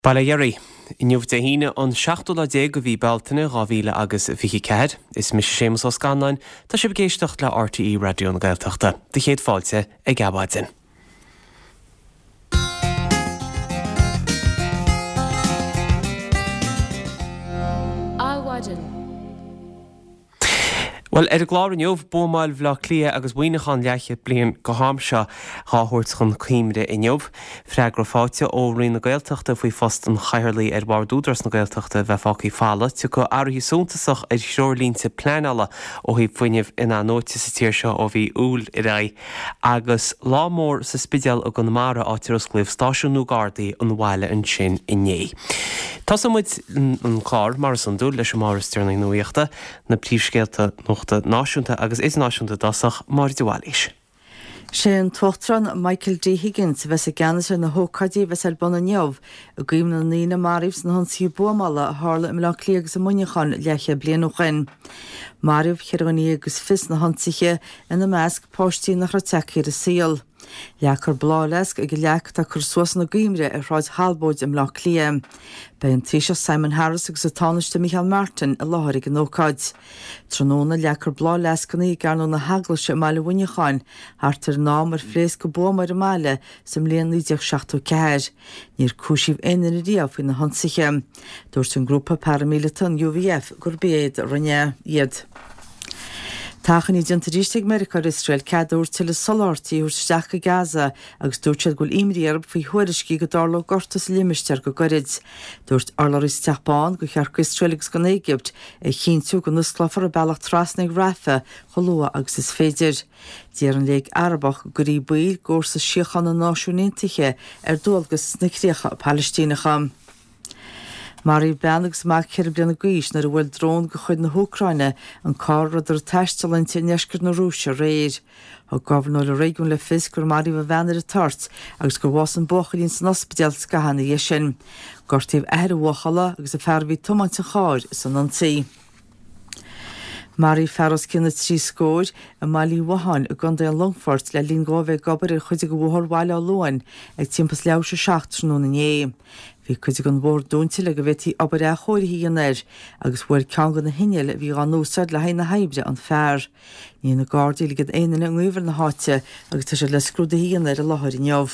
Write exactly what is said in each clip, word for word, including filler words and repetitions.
Balayeri, inniuh de híine an seachtó dé go bhí beltainna rábhíle agus bhí cead, is mis sémas os gannain, tá si begéisteach le R T E Radio na Gaeltachta, de chéad fáilte ag gabhaidin. Well, er glár an jobh bómáil bhlá clia agus bhuiinechan leiche blion go hámse ráthúirt chun cíimre in jobh. Freag gur fáte ó rion na Gaeltachta faoi fost an chairlaí ar bar dúdras na Gaeltachta bheith fácaí fála, tu go áirí súntasach ar seoirlínta pléanala ó hí foiineh ina nóta sa tíir seo ó bhí úl i rá, agus lámór sa spideal a go namara áitiras glyh stáisiúnú Gardaí an bhile an sin inné. Tás muid an chlár mar san dúil leis mar stearna nuíochta na príomhscéalta nóchta náisiúnta agus is náisiúnta dasach mar dúáis. sé an tuchtran Michael D. Higgins bheits a ganasar na hócadí bheits ar buna neamh a gcuim na nína maribs na honsí buamala a hála im le clíagus a muinechan leiche blian ó chin. Maribh cheirganí agus fis na honsiche ina measc póistí nach rateachir a síal. Leachar blálesc ag leach tá chur suas na gcuimre ar ráid halbóid im le clia. Bei an tíise Simon Harris agus a táneiste Michael Martin a láthir an ócáid. Tróna leachar blálescaní garnú na haglaise meile bhuiinecháin, hartar nám ar phléas go bómar a meile sem líon nídeach seachtó ceir. Níor cúisíh inar a riamh in na honsiche. Dúirt an grúpa paramilitan U V F gur béad rinne iad. Táchan í dintarísteag America Israel cadúir til a solartaí úr steach a Gaza agus dúirtead gúil imríarb faoi thuairiscí go darló gortas limistear go gorid. Dúirt arlar is teachbáin go chearca Israel agus go Égypt ag chinú go nusclafar a bealach trasnaigh Rafa cholua agus is féidir. Díar an léig Arbach gurí buil gór sa siochan na náisiúntaithe ar dúilgus na críocha Palestínacha. Marí beanagus má ceir blianana gúis nar a bhfuil drón go chuid na Húcraine an cárad ar teistalinte neiscar na Rúise réir. Tá gobharnóir a réigiún le fis gur marí bh bheanar a tart agus gur bhás an bóchaín san ospidéal scahanna dhé sin. Gortaobh air a bhchala agus a fearbhí tomainte cháir san antaí. Marí feras cinna trí scóir a Malí Wahan a ganda an Longfort le lín gábheith gobar ar chuide go bhthir bhaile á luáin ag timpas leabhar sa seachtarsnú na nné. Bhí chuide an bhór dúnta le go bhheití obair a chóirití an air agus bhfuil ceangan na hineal bhí an nósaid le hain na haibre an fearr. Ní na Gardaí le go éanana an nghuimhar na háite agus tá sé le scrúdaí an air a láthair in neamh.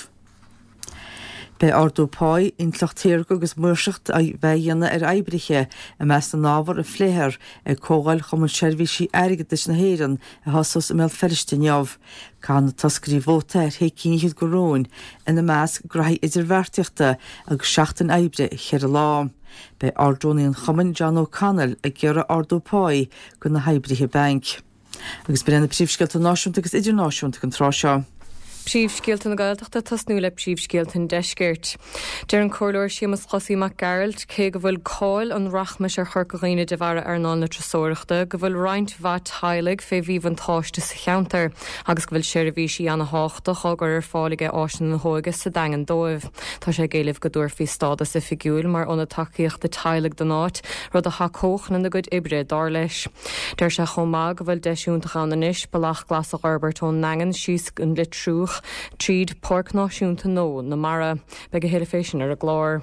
Bei Ardó Páy intlachtéir agus muirseacht a bheithéanana ar aibriche a meas na nábhar a phléthir ag cógáil chum an seirbhísí airgad is na héireann a hasas im feriste neamh. Cá na tascarí bhóta ar héicíníad go róin ina meas graith idir bhearteachta agus seachtain aibre cheir a lá. Bei Ardónaí an chumann John O'Connell a gceara Ardó Páy go na haibrithe bank. Agus brenn na príomhscéalta náisiúnta agus idirnáisiúnta an trá seo. Príomhscéalta na Gaeltachta tasnú le príomhscéalta deisgirt. Dear an cóirleir Seamus Chosí Mac Gerald cé go bhfuil cáil an rachmas ar chur go ghaoine de bhara ar ná na trasóireachta, go bhfuil roinnt bhat thailig fé bhíh an táiste sa cheantar, agus go bhfuil seirbhísí anna háachta chugur ar fáige áisina na hóige sa dagan dóibh. Tá sé géileh go dúir fí stáda sa figiúil mar óna takeíocht de thailig den áit, rud a hacóch na na good ibre dar leis. Deir se chomá go bhfuil deisiúnta chanis balach glas a Robertón nangan síos an litrúch tríd porc náisiúnta nó na mara be go héidirféisisin ar a glár.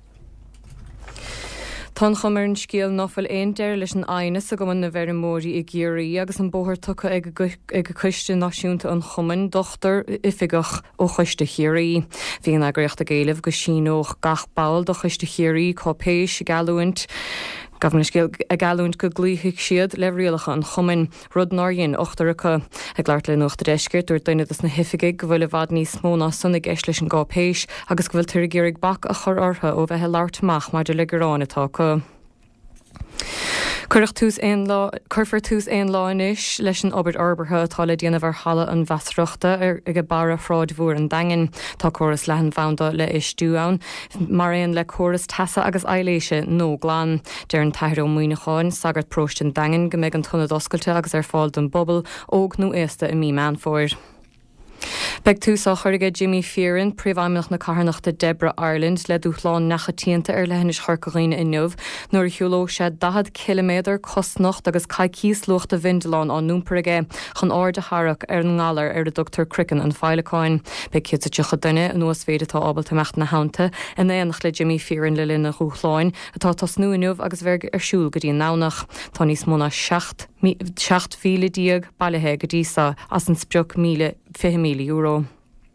Tá chumar an scéal nófuil aon deir leis an aine a go man na bheir mórí i ggéirí agus an bóthir tucha ag go chuiste náisiúnta an chumann dochtar ifigach ó chuiste chéirí. Bhí an agraíocht a géileh go sinóch gach bail do chuiste chéirí cópéis i galúint. Gafna scéal a galúint go glúthaigh siad le rialacha an chumann rud náirgin ochtaracha ag leart le nuachta deisgirt dúir daine na hifigiig go bhfuil a bhd níos mó ná sanna eis leis an gápéis agus go bhfuil tuair géirigh bach a chur ortha ó bheitthe leartach maidir le gorán atá chu. Curfar tús éon láinis leis an obair orbartha tá le déanamh ar chala an bheasreachta ar ag go bara fráid mhór an dagan tá choras lehan bhanda le isdúán, mar éon le choras tasa agus eiléise nó glán. Deir an taithir ó muoineáin sagart próist an dagan go méid an tunna oscailte agus ar fáil don bobbal óg nó éasta i mí man fóir. Beg túsá chuirige Jimmy Fearon, príomhaimeach na carnachta Deborah Ireland le dúchláán nachchatíanta ar lehannis charcaghine in Nuamh, nuair hiúló sé dahad kilometr cosnacht agus caicís lucht a Vindeláin an númparige chun áir de Harach ar an ngalar ar a Doctor Cricken an Feileáin. Beg ciad a tucha duine an nuas féide tá ábalta mecht na hánta in éannach le Jimmy Fearon le linn na rúchláin atá tas nu in Nuamh agus bheg ar siúl go dtí nánach. Tá níos móna seacht fíle díag bailithe go dísa as an spreoch míle fi míle euro.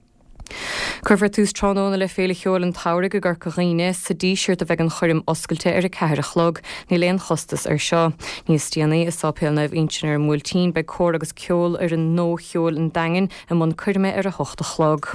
Curfar tús tróna le féle cheol an taire go gur coghine sa díisirt a bheith an chuirim oscailte ar a ceir a chlog ní léon chostas ar seo. Níos tíanaí is sápéalnamh intin ar múltín be cór agus ceol ar an nó cheol an dain a mún chuirime ar a hochta chlog.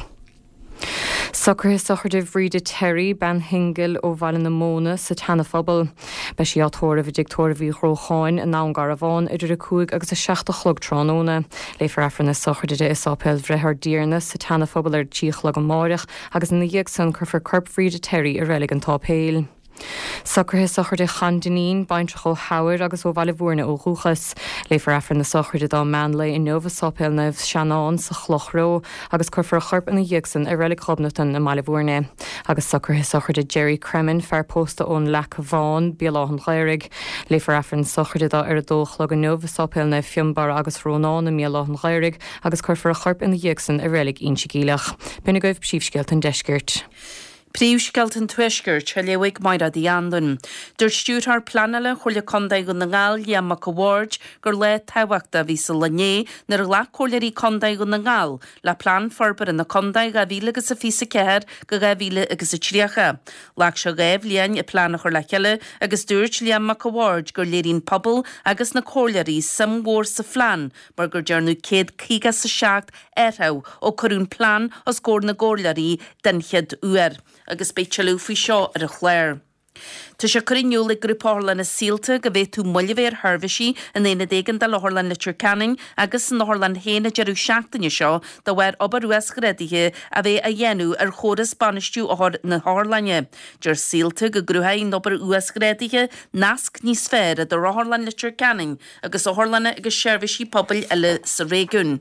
Sucrthe sochar de bhríide Terry ben hingil ó bhaile na móna sa tanafabal. Be sí átóir a bh dictóir bhí chrócháin a ná gar a bháin idir a cúig agus a seachta chlog trónóna. Léifar afran na sochar de is ápéil bhrethar díarna sa tanafabal ar tíochlag an máireach agus na dhéag san chur far corp bhríide Terry ar rélig an tápéil. Sucrthe sochar de Chandanín baintrach ó Howard agus ó bhaile bhúrna ó Rúchas. Léifar afran na sochar de dá Manley in Nuamh sápéil nabh Shannon sa Chlochró agus chur chorp in na dhéagsan ar rélig chobnatan na Mala bhúrna. Agus sucrthe sochar de Jerry Cremin fear pósta ón Leach Bháin bíalá an Ghairig. Léifar afran sochar de dá ar a dóchlag in Nuamh sápéil na Fiumbar agus Rónán na míalá an Ghairig agus chur chorp in na dhéagsan ar rélig insigílach. Bina goibh síomhsceilt an deisgirt. Príomhsceilt an tuisgirt se leigh maira dí andan. Dúir stúrthar planile chuirle condaigh go na ngáil Liamach Award gur le táhachta bhí sa lené nar le choileirí condaigh go na ngáil le plan forbar in na condaigh a bhíle agus a físa ceir go ga bhíle agus a tríocha. Leach se gaibh líon i plan chuir le cheile agus dúirt Liamach Award gur léirín pobl agus na choileirí samhór sa phlean mar gur dearnú céad cígas sa seacht airtha ó chorún plan os cór na ggóileirí den chead uair. Agus beitselú fao seo ar a chléir. Tá sé chuinniú le grúpálan na síalta go bhéh tú muillevéir Harvisí in éana dégan de láthlan Litcher Canning agus an láthlan héna dearú seachtaine seo do bhhair obair uas gréidithe a bheith a dhéanú ar chóras banistú áthir na Harlanne. Deir síalta go grúthaí obair uas gréidithe nasc níos fér a do láthlan Litcher Canning agus áthlanne agus seirbhísí pobl eile sa réigiún.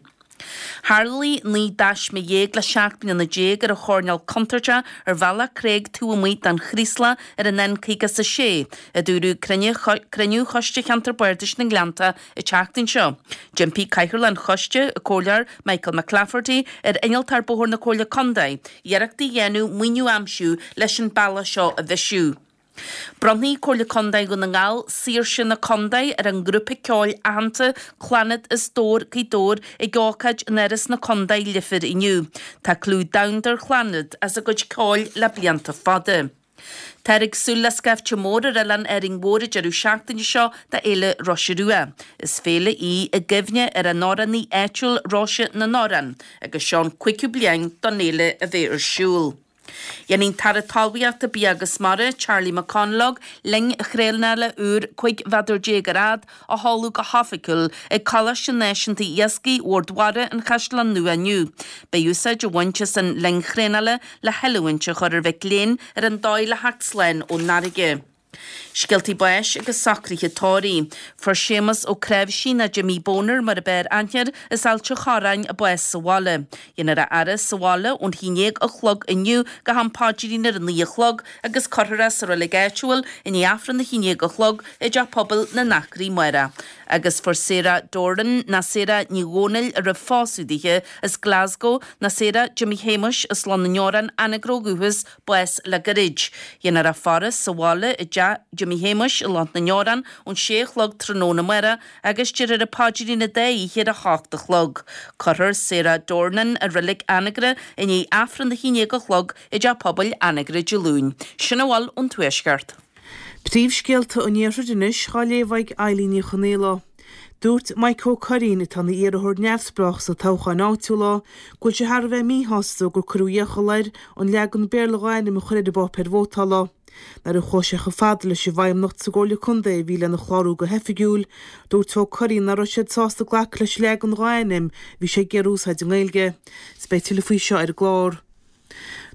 Harlí ní dais me dhéag le seach bína na déag ar a chórneal contarte ar bhela Craig tú amíid an chrísla ar an nen cígas sa sé, a dúrú creniu choiste cheantar buirtis na gleanta i teachtain seo. Jim P. Caichirl an choiste a cólear Michael McClafferty ar inaltar bóthir na cóla condaid, dhearachtaí dhéanú muinú amsú leis an balla seo a bheisiú. Bronnaí cóla condaid go na ngáil sír sin na condaid ar an grúpa ceáil ahananta chlanad is dór cí dór i gácaid neras na condaid lifir iniu. Tá clú daundar chlanad as a goid ceáil le blianta fada. Terig súla scafte mór ar elan ering mór jarú seachtaine seo da éile Rossirua. Is féle í a gifne ar a noran ní éitiúil Rosse na noran, agus seán cuiiciú bliang don éile a bheith ar siúl. Janín tar a talwiach a bí agus mara Charlie McConlog ling a chréilnale úr chuig vadur jégarad a hallú go haficul ag cala sin nationta iasci o'r dware an chaslan nu a nu. Beúsa jo waintse san ling chrénale le heluintse chor ar bheith léin ar an dáile hartslein ó narige. Sgiltí bais agus sacríthe tóí. For sémas ó creibh sí na Jimmy Boner mar a beir anhear is ailte charain a bues sa wale. Dhéanaar a aras sa wale ón hínéag a chlog iniu go hampáidirínar an lí a chlog agus corras ar a legaitual in í afran na hínéag a chlog i d pobl na nachrí muire. Agus for Sarah Doran na Sarah Nígónil ar a fásúdíthe is Glasgow na Sarah Jimmy Hamish is Londonioran anagróguhus bues le garid. Dhéanaar a faras sa wale i Jimmy Hamish i Londonioran ón sé chlog tróna muire agus tíir ar a páidirí na dé hir a chácht a chlog. Corr Sarah Dornan a rilig anagre in í afran na hínéag a chlog i d pobl anagre Jilún. Sinna bháil ón tuaisceart. Príomhsceilte an níosa dunis chaléomhaigh Eileen Chonéla. Dúirt Michael Corrín tan na iarthóir neamhsprach sa tócha náitiúla, go se har bheith míhasú gur cruúíochalair an leagan béirlagáin im chuir de bopper bhótala. Nar a chóise go fadla se bhaim nacht sa ggóla chunda bhí le na chlárú go hefigiúil, dúirt tó Corrín na roisiad sásta ghlach leis leagan gáinim bhí sé gearúsáid an ghilge, spéitiúla faoi seo ar glár.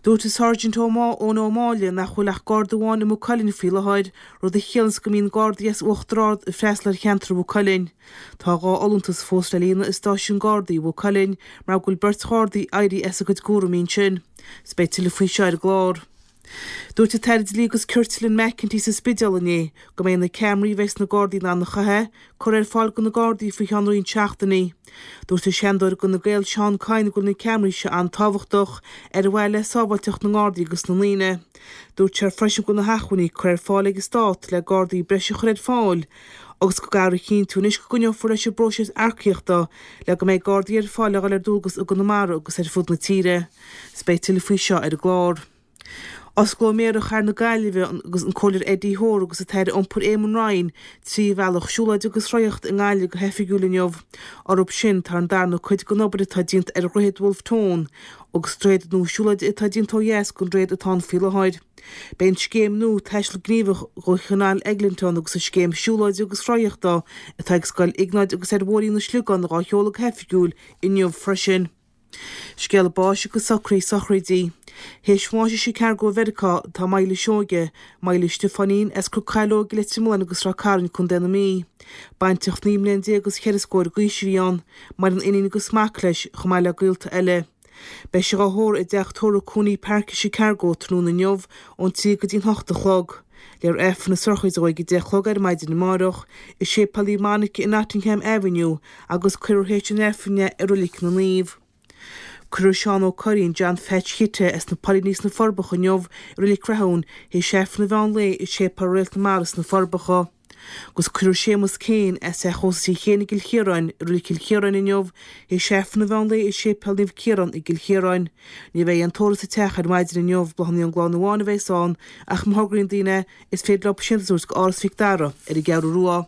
Dúirt is Sergeant Omá ón Ómália nach chuileach Gardaháin im Colin filehaid rud i chéans go mín Gardias uchtrád i freislar cheantar bú Colin. Tá gá oluntas fóstralína is stáisiún Gardaí bú Colin mar gúil bert chádaí airí esa go gúra mín sin. Spéitile faoi seir glár. Dúirt a teid lígus Curtlin McEntee sa spidealané go mé na Camry bheits na Gardaí ná na chathe chur ar fáil go na Gardaí faoi cheanraín teachtaní. Dúirt a seanúir go na Gael Seán Cain go na Camry se an táhachtach ar bhile sábhailteach na Gardaí agus na líne. Dúirt ar freisin go na hachaní chur ar fáil agus stát le Gardaí breise chuir fáil. Agus go gair cín túnis go gunneoh fu leis broses arcíochta le go méid Gardaí ar fáil ar dúgus a go na mara agus ar fud na tíre. Spéitile faoi seo ar glár. Os go méad a char na gaiileh agus an choir Eddie Hór agus a teir ompur émon rain trí bhealach siúlaid agus roiocht an gáile go hefiúlainneomh ar op sin tar an darna chuid go nobar atá dient ar roihéad Wolf Tón agus tréad nó siúlaid atá dient ó yes gon réad atá filehaid. Ben scéim nó teisle gníomh go chanál Eglinton agus a scéim siúlaid agus roiochta atá gáil ignáid agus ar bhórí na slúgan rá cheolag hefiúil inneomh freisin. Scéal báise go sacraí sacraidí. Héis fáise sé cear go bhedicá tá maile seoge, maile Stefanín es cru cailó glitimúin agus rá carin chun denna mí. Bainteach níom leon dé agus cheirascóir gaiisiríán, mar an iní agus smach leis chomáile gailta eile. Bei se ráthór i d deachtóra cúnaí parca sé ceargó trú na neomh ón tí go dtín hochta chlog. Lear F na sorchaid óig i d dechlog ar maidin na marach is sé palí manic in Nottingham Avenue agus cuirhéit an F-ne ar ulik na líomh. Cru Seán ó Corín John Fetch hitte es na palínís na forbacha neomh rilí crehún hé séf na bhean lé is sé par réalt maras na forbacha. Gus cru sémas céin es e chósaí chéna gil chéráin rilí gil chéráin i neomh hé séf na bhean lé is sé pel níomh chéran i gil chéráin. Ní bheith an tóras a techad maidir i neomh blahanní an gláán na bhána bheitán ach mthgrainn daine is féad le sinús go áras fictára ar i gearú ruá.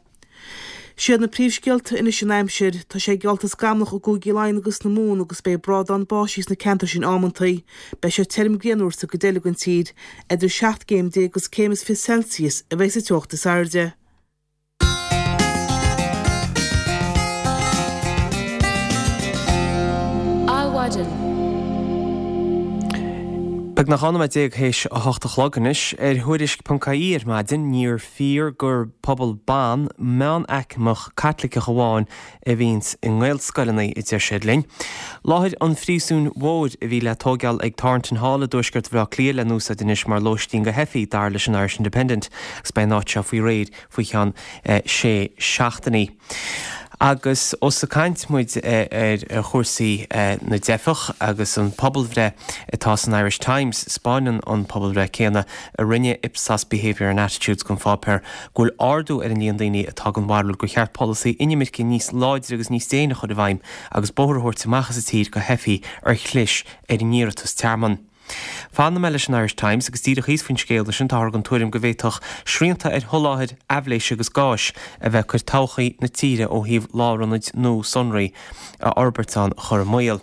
Siad na príomhscialta ina sin aimsir tá sé gealtas gamnach ó gúgi láin agus na mún agus bé brád an báisís na cantar sin ámantaí, be sé term gréanúir sa go délagan tíd idir seacht géim dé agus céimas fi Celsius a bheith sa teochta sairde. Áhaidir. Beg nach anna déag héis a hochta chloganis ar thuiris pancaír maidin níor fír gur pobl ban meán eicmach catlica goháin a bhíns in ghil scoilinaí i dtíir siad linn. Láthid an phríosún mhód a bhí le tógeal ag tartan hála dúisgurt bhrá clí le nús a dunis mar lóistín go hefií dar leis an Irish Independent gus bé náit seo faoi réad faoi chean sé seachtaí. Agus os a caint muid ar chósaí na defach agus an pobl bhre atá an Irish Times spáinan an pobl bhre céanna a rinne Ipsos Behaviour and Attitudes gon fápéir gúil ardú ar an íon daoine atá an bharúil go cheart policy inimid cin níos láidir agus níos déine chud a bhaim agus bóthirthirt amachchas a tír go hefií ar chlis ar níratas tearman. Fána meile an Irish Times agus tíad a chís faoin scéal leis an táir an tuairim go bhhéadach srianta ar tholáthid eabhléise agus gáis a bheith chuir tochaí na tíre ó híomh láranid nó sonraí a Orbertán chur mail.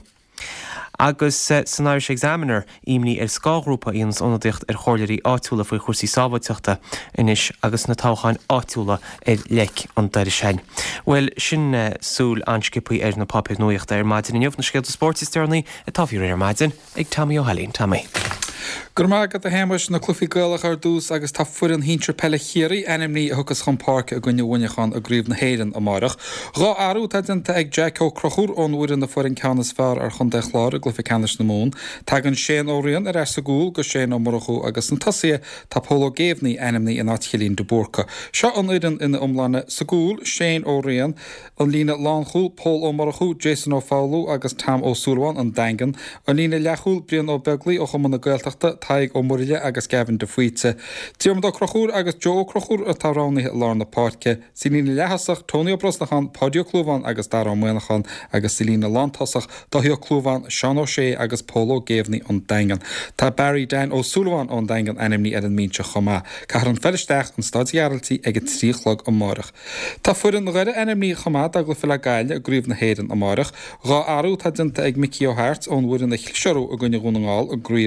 Agus uh, san Irish Examiner imní ar scágrúpa íons onadicht ar chóirlirí áitiúla faoi chuirsaí sábhaiteachta inis agus na táchain áitiúla ar leic an deir sein. Well, sin uh, súl anskipaí ar na papir nuochta ar maidin in jobh na scéalta sportistarnaí a táfiúr ar maidin ag Tammy O'Halín. Tammy. Gur mágad a héimeis na clufií gailach ar dús agus tá fuair an híntre pelle chéirí enimní a thugus chun park a gunne bhainechan a gríomh na héireann amárach. Rá arú taidinnta ag Jack ó crochúr ón uaireann na fuair an ceannas fearr ar chun deichlár a glufi ceannas na mún, tagann Shane O'Rian ar sa gúil go Shane ó Morachú agus an tasaí tá Polo Géivní enimní in áitchilín de Borca. Seo an uaireann ina umláne sa gúil Shane O'Rian, an lína Lánchúil Paul ó Morachú, Jason ó Fowlú agus Tam ó Súrháin an Dangan, an lína Leachúil Brian ó Begley ó chumana gailteachta Taig ó Murile agus Gavin de Fuite. Tíorm do crochúr agus Joe crochúr a táránaí lár na páirce, Silína lehasach Tony ó Brosnachan, Padio Clúvan agus Dara Muenachan agus Silína Lantasach, Dahio Clúvan, Sean O'Shea agus Polo Géivní an Dangan. Tá Barry Dan ó Súlháin an Dangan enimní ar an mínse chomá. Cahar an fellistech an stadsgearaltí ag tríchlog amárach. Tá fuair an ghaire enimní chomá a glufi le gaile a gríomh na héireann amárach. Rá arú tá dinta ag Mickey O'Hart ón bhuiir na chilsearú a gunne gúnaáil a gríomh alla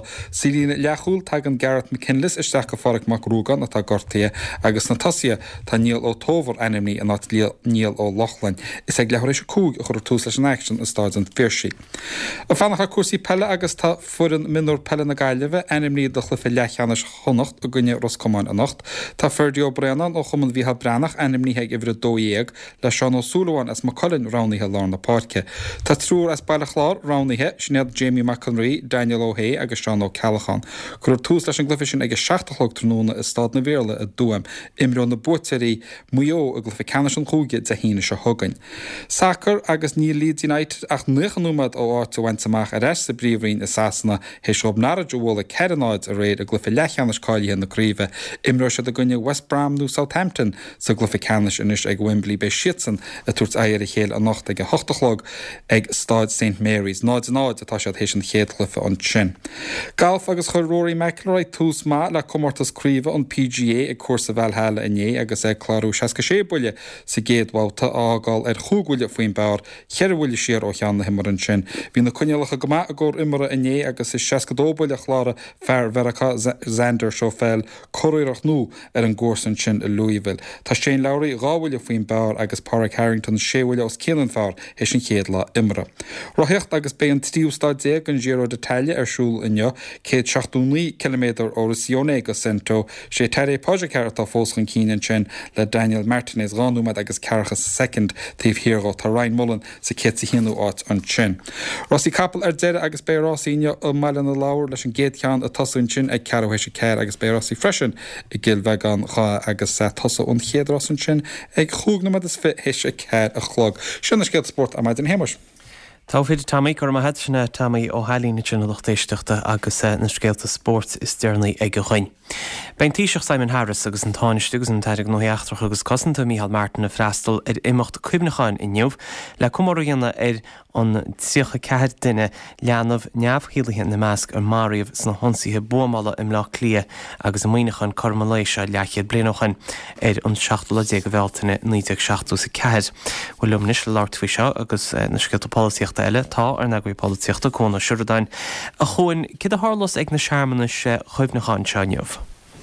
Sílína leachúil tag an Garrett McKinless isteach go fáric mac rúgan atá gortaí agus na tasia tá níl ó tómhar enimní a nát níl ó Lochlan. Is ag leéis cúg a chur tús leis an action a stáid an firsí. A fannacha cuasí pelle agus tá furan minúr pelle na gaiileh enimní do chlufa lechanis chonacht a gunne Roscomáin a nacht. Tá ferdio brenan ó chuman bhí branach enimníthe ibre dóéag le seán ó súlaháin as Macaulin ráníthe lá na páce. Tá trúr as bailachlár ráníthe snead Jamie McEnroe, Daniel O'Hay agus Seán ó Callachan. Chur tús leis an glyfisin ag seachtachlog tróna is stad na bhéle a dúam imrán na búteirí muo a glyfa canis an chúge a híine se thugain. Sacr agus ní Leeds United ach nuchanúmad ó áit a bhaintach a reis sa bríomhrín is sasanna héis ob náid bhla ceanáid a réad a glyfa lechanis cáilí na críomh imrá se a gunne West Brom nó Southampton sa glyfa canis inis ag Wembley be Shitson a tuairt éir a chéal a nacht ag a hochtachlog ag Stáid Saint Mary's náid náid atá se hééis an chéad glyfa an sin. Galf agus chur Rory McIlroy tús má le comórtas críomh an P G A ag cuasa bhheile inné agus ag chláú seaca sé buile sa géadháilta ágáil ar chúgúile faoin bear chearhúile siar ó cheanna himar an sin. Bhí na cuinealacha go maith a gur imara inné agus is seaca dóbuile chlára fear Verica Xander seo fel choireach nó ar an gcósan sin i Louisville. Tá sé leirí gáhfuile faoin bear agus Park Harrington séhfuile os céan fear hééis an chéad le imara. Roiíocht agus bé an tíústádé an Giro d'Italia arsúl inneo cé seachtúnaí kilometr ó Sione go Cento sé teir páide ceartá fóschan cían sin le Daniel Martinez ránúmad agus cearchas second taobh hiará tá Ryan Mullen sa cé sa hinú áit an sin. Rossí capal ar deire agus bé Rossíine ó meile na láir leis an géadcheán a tasún sin ag cearhéis sé ceir agus bé Rossí freisin i gil vegan chá agus sa tosa ón chéadrásan sin ag chúgnamad is fit héis a ceir a chlog. Sinna scéad sport a maid an héimeis. Tá féidir tamí chu a heitsinna tamí ó helína sin nachtéisteachta agus na scéalta sport is dearnaí ag go chuin. Bein tíiseach Simon Harris agus an táinestugus an teidir nóíachtrach agus cosanta Michael Martin a freistal ar imimecht cuimnacháin in Neamh le cummóíanana ar an tíocha ceir duine leanamh neamhchéalaithe na measc ar maríomh sna honsaíthe buamála im lá clia agus an muoinechan Cormaléise leachiad blianachan ar an seachtla go bhheltaine níteag seachtú sa ceir. Bhfuil lom níos le láirtfuoi seo agus na scéalta políochta eile tá ar nagaí políochta cóna siúrdain a chuin cid a hálas ag na seamanna se chuimnacháin seo Neamh.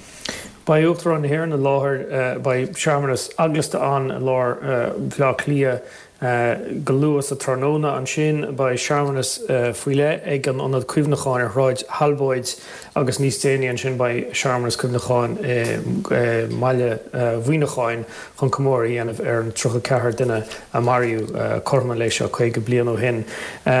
By Uachtar an here in the law, by Sharmanas Augusta an law Vla Clia Galuas a Tronona an sin by Sharmanas Fuile ag an anad cuimnacháin ar ráid halbóid agus níos déine an sin by Sharmanas cuimnacháin maile bhuinacháin chun comóí anamh ar an trocha cethir duine a Mariú Corman lei seo chuig go blian ó hin.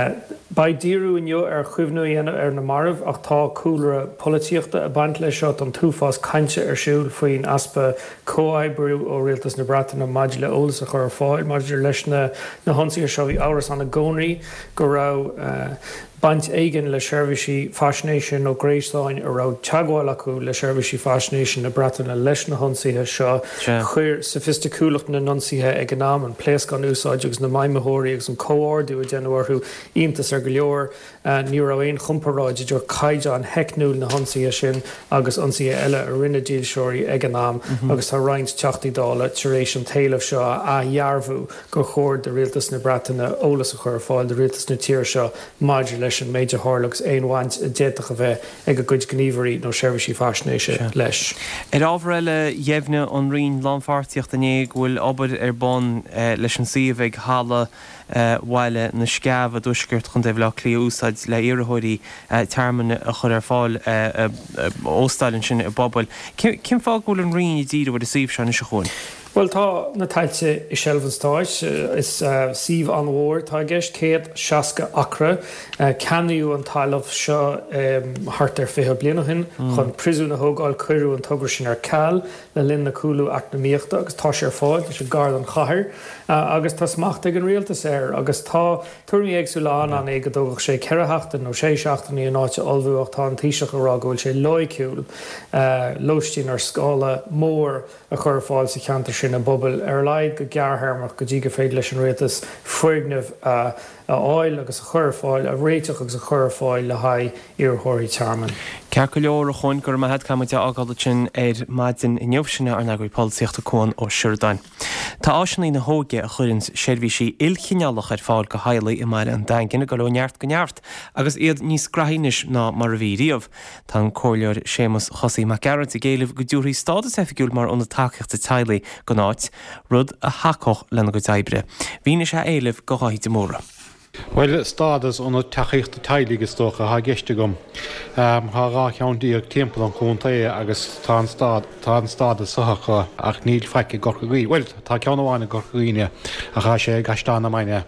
By díú inneo ar chuimhnú ar na marmh ach tá cúlra políochta a baint lei seo an túfás cainte ar siúil faoin aspa cóhaibbrú ó rialtas na bratan na maidile ólas a chur ar fáil maidir leis na na honsaí seo bhí áras an na gcónaí go rá baint éigen le seirbhísí Fascination ó Gréasáin a rá teagháil acu le seirbhísí Fascination na bratainna leis na honsaíthe seo chuir sophisticúlacht na nonsaíthe ag an nám an pléas gan úsáid agus na maimithirí agus an cóárdú a déanúirthú iontas ar go leor ní ra aon chumparáid idir caiide an heicnúil na honsaíthe sin agus onsaíthe eile a rinne díal seoirí ag an nám agus tá roinnt teachtaí dála tuéis an taobh seo a dhearbhú go chóir de rialtas na bratainna ólas a chur fáil de rialtas na tíir seo maidir leis an méidir hárlagus éonhaint a déach a bheith ag a gcuid gníomhairí nó seirbhísí Fascination leis. Ar ábhar eile dhéimhne an rion lámhartíocht ané bhfuil obair ar bon leis an siomh ag hála bhaile na scabh a dúsgurt chun déh le clí úsáid le iarthóirí termine a chur ar fáil óstáilin sin a bobbal. Cin fág bhfuil an rion i ddíad bhfuil a síomh seán is a chuin? Well, tá na tailte i Shelvanstáis is Síomh an Mhór tá gceist céad seasca acra ceanú an talamh seo thart ar fithe blianahin chun prisú na thógáil cuireú an tugra sin ar ceall le linn na cúlú eacnamíochta agus tá sé ar fáil leis an gard an chathair agus tá smachta an rialtas air agus tá tuairí éagsúla an é go dógach sé ceithachtain nó sé seachtaí an áite olbhúach tá an tíiseach ará go bhfuil sé loiciúil loistín ar scála mór a chur fáil sa cheantar sin a bobbal ar leid go geartharmach go dtí go féad leis an réaltas foiignamh áil agus a churfáil a réiteach agus a churfáil le haid iarthirí Charman. Cear go leor a chuin gur maithe caiide agáda sin ar maidin inneobsinna ar nagurí políochtta cóin ó Siúrdáin. Tá áisinaí na hóge a chuirinn seirbhísí ilchinealach ar fáil go hailaí i mar an daginna go leneart go neart agus iad níos graithínis ná mar a bhíríomh. Tá cóirleir Séamus Chossaí McGarrett i ggéileh go dúirí stádas efigiúil mar onna takeíochtta tailaí go náit rud a hacoch lena go daibre. Bhíne sé éileh go háid móra. Well stadas on taíochtta tailige stocha ha geiste gom. Um, ha rá cheandaí ag timp an chunta agus tá tá stada sacha ach níl feice gorcaí. Well tá ceanháinna gorcaíine a cha sé gastána maine.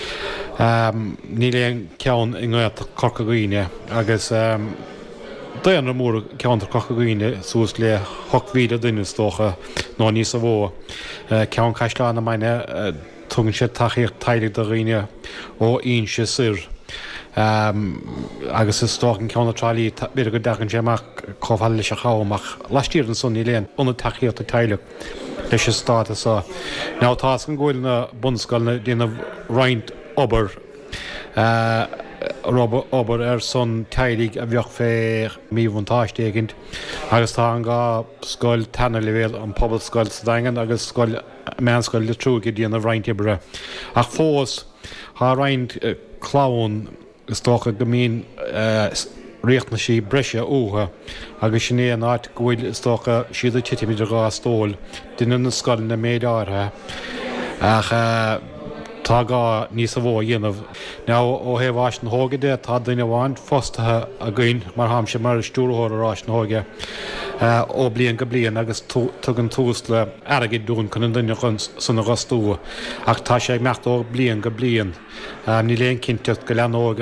Um, níl éon ceann i ggéad corcaíine agus um, Déan mór ceantar cochaghine sús le hochhí a duine stocha ná níos a bhó. Ceann caiisleánna maine tugann sé taíocht tailig do riine ó on se sur. Um, agus is stochen ceanna trálíí beidir go dagan séach chomhall leis a chaach leistíir an sunní léon onna taíocht a taileg leis sé státa sa. Nátá an ghfuil na bunscoilna déanamh roiint obair uh, Rob obair ar son tailig a bheoch fé míomhhatáistéigint agus tá an gá scoil tanna levéil an pobl scoil sa dagan agus scoil meanscoil le trúg i dtíanana roiint ibre. Ach fós há roiint uh, clán is tócha go mín uh, réchtna sí breise útha agus sin éon áit gohfuil is tócha siad a tiimiidir gá stóil duine na scoil na méid átha ach uh, tá gá níos a bhó dhéanamh. Ná ó héhhaist an hógaide tá duine bháin fostathe a gcuin mar ham sé mar stúrthir arás an hóige ó blion go blion agus tugann tús le airgid dún chun an duine chun sanna gasú ach tá sé mecht ó blion go blion. Ní léon cinnteocht go leanóg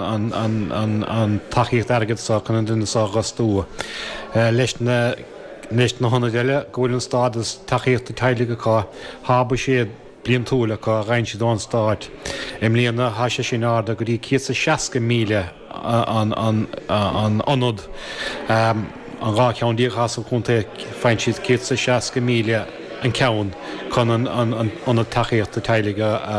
an taíocht airgid sa chun an duine sa gasú. Leis na Nes na honna deile gohfuil an stádas taíocht tailige cá hába séad blion túla go rein si dán stáit. Im líonna há sé sin áda go dtí cí seaca míle an anod an rá ceann díochas chunta féin siad cí seaca míle an ceann chun an taíocht tailige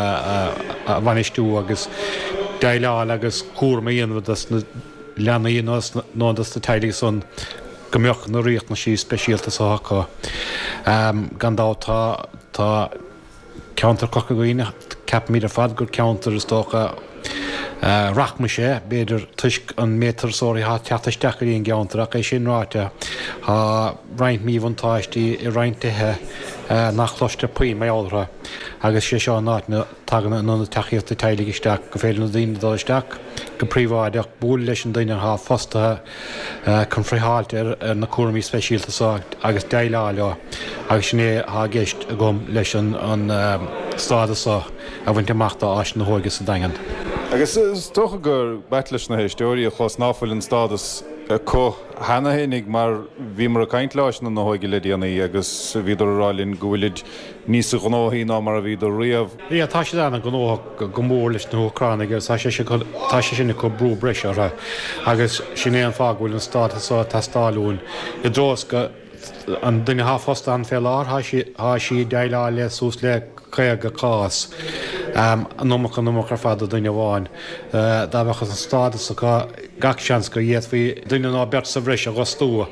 a bhainistú agus deileáil agus cuarma dhéanamh leanna dhéananas nádas na tailige son gombeoch na riacht na sí speisialta sa hacha. Gan dá tá ceantar cochaghine cap míad fad gur ceantar is tócha rachma sé beidir tuisc an métar sóirí há teataisteachí an geantarach é sin ráte há roiint míomhantáistí i roiintethe nach chloiste puí méáilra agus sé seo náitna taganna anna taíochtta tailigeisteach go féidir na daine dáisteach go príomháideach búil leis an daine há fostathe chun freiháilte ar na cuairmí speisialta agus deileáile agus sinné há géist a gom leis an stádasa a bhaint amachta ás na hóige sa dagan. Agus is tócha gur beitleis na históí a chus náfuiln stádas có henahénig mar bhí mar a caiint leis na hóige le díanaí agus bhíidir rálinn gohfuilid níos a gnóí ná mar a bhíidir riamh. Í tá sé anna gnóach go mór leis na Ucráin agus tá sé sinna go brú breise agus sin é an fághfuil an státasá tá stáún i dros go an duine há fosta an fé lár há sí deileáile sús le chuige go cás an nócha nócha fada duine bháin. Dábhachas an stádas aá gach seans go dhéad bhí duine ná bert sa bhreis a gostú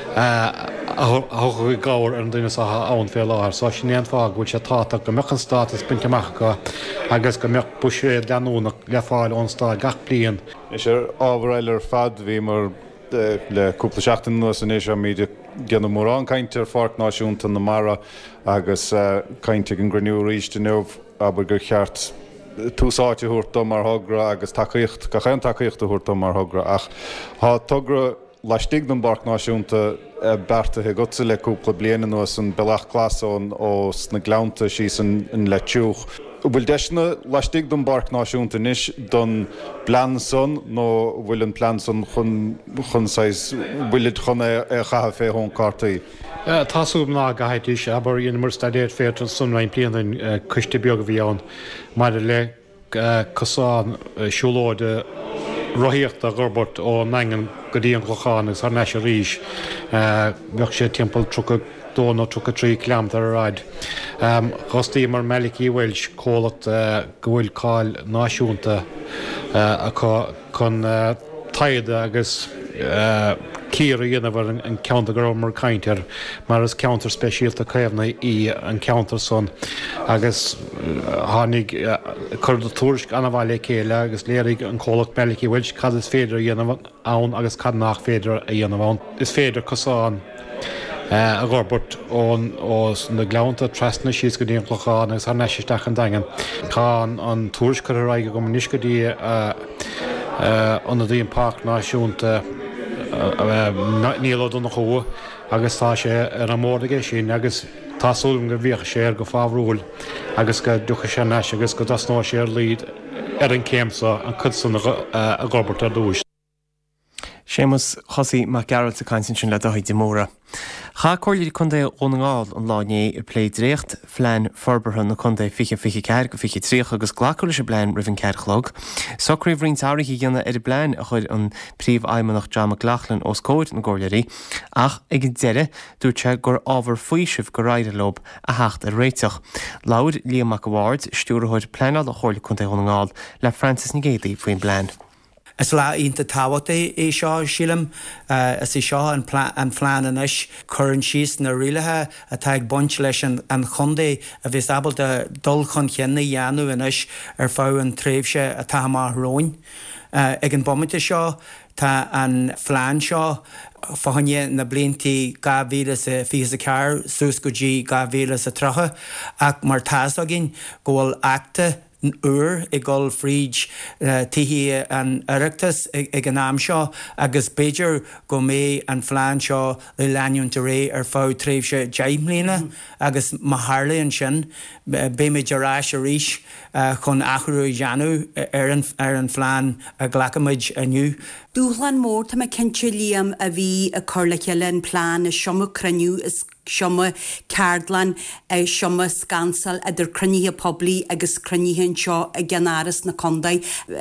a gáir an duine ann fé lár, sá sin éon fá bhfuil sé táta go mechan státas pinteach go agus go meach buisé leanúnach le fáil ón stá gach blion. Is sé ábhreilir fad bhí mar leúpla seachtain nu san éis míide gan mór an caiintear fát náisiúnta na mara agus caiinte an grniú ríéis de nemh aber gur cheart túsáte thuirta mar thugra agus takeíocht go chan takeíochtta thuirta mar thugra ach há tugra leistigh an barc náisiúnta bertathe gosa le cúpla bliana nuas an beach glasón ó sna gleanta sí san le tiúch. Bhfuil deisna leistigh don barc náisiúnta níos don plan son nó bhfuil an plan son chun bhfuilid chun é chatha fé hón cartaí. Táú ná gaithtíis aber dhéana mar stadéad féart an sunrain blianaan chuiste beag a bhíán mar le cosáin siúlóide roiíocht a gorbert ó nengan go dtíon chocháin is ar neis a ríis bheoh sé timppel tro dóna tu trí cleamtar a ráid. Chostíí mar melicí bhfuil cólacht go bhfuil cáil náisiúnta chun taide agus cíar a dhéanamhar an ceanta go mar caiintear mar is ceantar speisialta chéimna í an ceantar son agus tháinig chur do túris anna bhhaile céile agus léirigh an cólacht melicí bhfuil cad is féidir a dhéanamh ann agus cad nach féidir a dhéanamh. Is féidir cosán a gorbert ón os na gleanta trasna síos go dtíon chocháin agus ar neisisteach an dagan. Tá an túris chu raige go níos go dtí an a dtíon park náisiúnta níl donna chua agus tá sé ar an mórdaige sin agus tásúm go bhíocha sé go fáhrúil agus go ducha sé neis agus go dasná sé ar líd ar an céimsa an chudsan a gorbert ar dúis. Sémas chosaí mar Geralt a caiinsin sin le doid de móra. Cha cóirlí chundé ónáil an láné i pléid récht phlein forbarthan na chundé fiche fiche ceir go fiche tríoch agus ghlacoir se blein rihn ceirchlog. Socraíh rint áirithe dhéanana ar blein a chuir an príomh aimimeach Drama Ghlachlan os cóid na ggóileirí, ach ag an deire dúirte gur ábhar faoisih go raide lob a hecht ar réiteach. Laud Liam McAward stúrthid pleáil a choirla chundé ónáil le Francis na Gailey faoin blein. Is lá ínta táhata é seo sílam is i seo an phlean inis churann síos na rialathe a teag buint leis an chundé a bhís abal de dul chun cheanna dhéanú inis ar fá an tréimhse a tahamthróin. Ag an bommite seo tá an phlean seo fáhanne na bliantí gá bhíle sa fi a cear sús go dtí gá bhíle sa trotha ach mar táas agin ggóil acta uair i ggóil fríd tithí an iireachtas ag an am seo agus beidir go mé an phlean seo le leanúnta ré ar fá tréimhse deimhlína agus maitharlaíonn sin bé mé deráis a ríis chun achrú deanú ar an phlean a ghlacamid aniu. Dúchlan mór tá cinse líam a bhí a chorlaceile an plán a siomma craniú is siomma cardlan a siomma scansal idir craníthe poblí agus craníthe seo a gceannaras na condaid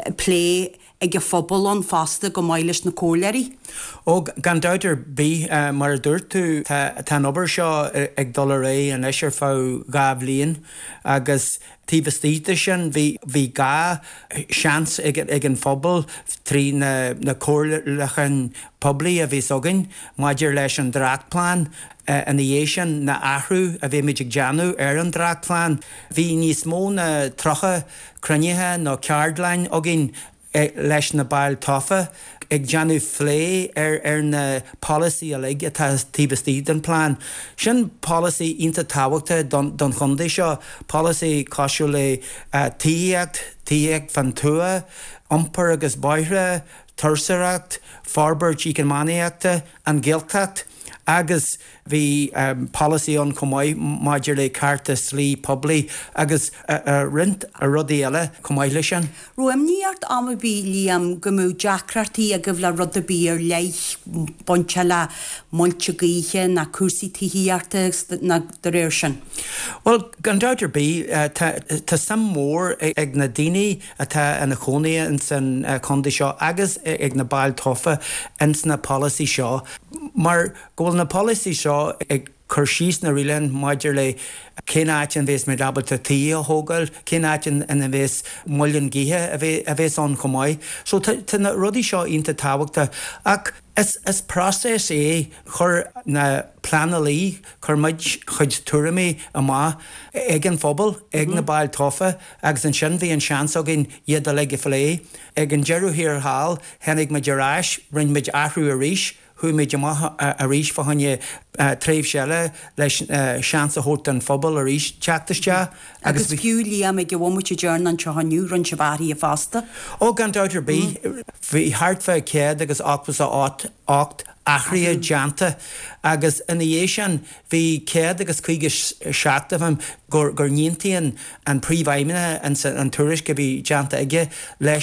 plé ag a phobal an fásta go mailes na cóileirí. Ó gan dáidir bí mar dúirt tú tá obair seo ag dul ré an isir fá gá bblion agus tíbhtíte sin bhí gá seans ag an phobal trí na cóirlachan poblí a bhís agan, maidir leis an dracplán an dhé sin na athrú a bhí méidir deanú ar an dracplán. Bhí níos mó na trocha crunithe nó ceardlainn agin leis na bail tofa ag deanú phlé ar ar na policy a lig atá tíbhtíd an plán. Sin policy ínta táhachta don chundé seo policy cosisiú le tííocht, tííocht fan tua, iompar agus baithre, tursaracht, farbar dícanmáíoachta an ggéaltacht agus bhí um, policy an cumáid maidir le carta slí poblí agus uh, uh, rint a rudí eile cumáid lei sin. Roim níart am bí líam gomú deacratí a go bhla rud a bí ar leith bonte le multe gaíthe na cuasaí tííarta na réir sin. Well, gan dáidir bí uh, tá sam mór ag na daoine atá ina chonaí in san uh, condí seo agus ag na bail tofa in na policy seo, mar ggóil na policy seo ag chur síos na rilen maidir le cénáitin bhés mé dabalta tí a hógail, cénáitin ina bhés mullin gíthe a bhés an cumáid. So tá na rudí seo ínta táhachta ach is, is process é chur na planalaí chur muid chuid tuairimí amá ag an phobal, ag na bail tofa agus an sin bhí an seans agin iad a le go phlé. Ag an dearú hir hall henig me deráis rinn meid athrú a ríis hu méid a ríis fahanne tréimh seile leis seans a hót an phobal a ríis teachtaiste. Agus fiúlí me go bhmuite dearn an tehanú run se bhaí a fásta. Ó gan dáidir bí bhí hartfa céad agus ápas a áit ácht achria deanta agus ina dhé sin bhí céad agus chuige seachtaham gur gur níontaíonn an príomhhaimine an tuairis go bhí deanta aige leis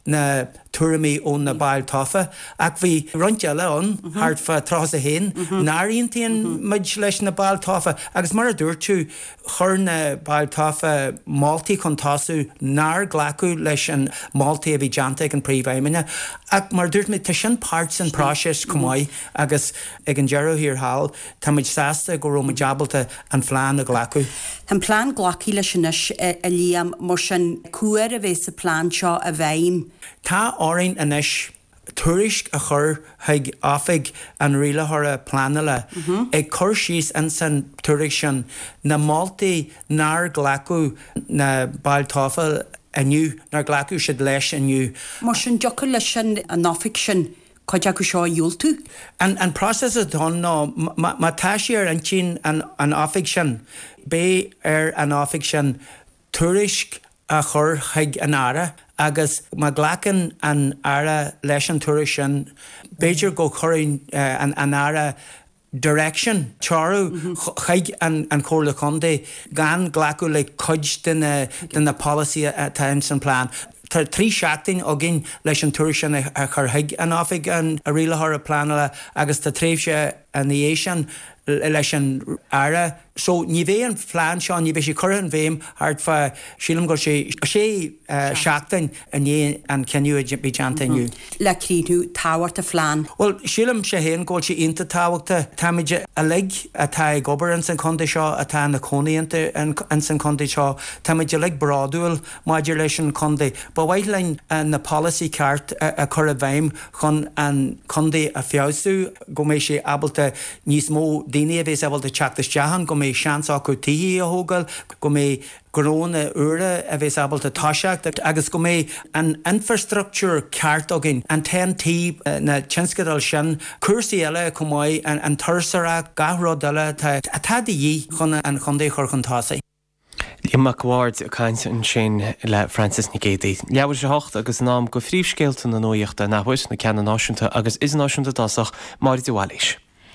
na tuaí ón na bail tafa ach bhí runte león hart fa tras a hen náíontíon muid leis na bail tafa agus mar a dúirtú chur na bail tafa Maltaí chun tasú ná glacu leis an Maltaí a bhí deanta an príomhhaimine ach mar dúirt mé tá sin parts an práis cumáid agus ag an dearú hir hall tá muid sásta go ró jabalta an phláán a glacu. An plán glací leis sinis a líam mar sin cuair a bheits a plán seo a bhaim. Tá árainn inis tuairisc a chur chuig áfig an rialethra plánala ag chur síos an san tuairisc sin na Maltaí ná glacu na bail tafa aniu nar glacu siad leis aniu. Mar sin deocha leis sin an áfig sin chuide go seo dúiltú? An an process a don ná má táisi ar an sin an áfig sin bé ar an áfig sin tuairisc a chur chuig an ára agus má ghlacan an ára leis an tuairisc sin béidir go choirín an an ára direction charú chuig an an cóla condé gan glacu le cuid den na policy atá in san plán. Tá trí seachtain ó gin leis an tuairisc sin a churthaig an áfig an a rialethra plánala agus tá tréimhse an éisian leis an ára. So ní bhé an phláán seo ní bheith sé chur an bhéim hart fa sílam go sé sé seachtain a né an ceniu bí teantaniu. Le críú táhairt a phláán. Well sílam sé héan gáil sé inta táhachtta táide a le atá ag gobar an san condé seo atá na cónaíanta an san condé seo táide le braúil maidir leis an condé. Ba bhaid lein na policy cart a chur a bhéim chun an condé a fiáú go mééis sé abalta níos mó daine a bhés abalta teachtas tehan go mé seansá go tíí a hógal go mé goróna ure a bhés abalta táiseach agus go mé an infrastructure ceart agin an ten tí na tinscadal sin cuasaí eile go maiid an thursara gahrad eile atá dhí chun an chundé chur chun tásaí. Líamach Ward a caiint an sin le Francis Nigédi. Leabhar sé hocht agus nám go phríomhscéalta na nóíochta nahhuiis na ceanna náisiúnta agus is náisiúnta dasach Máirí Dúhailís.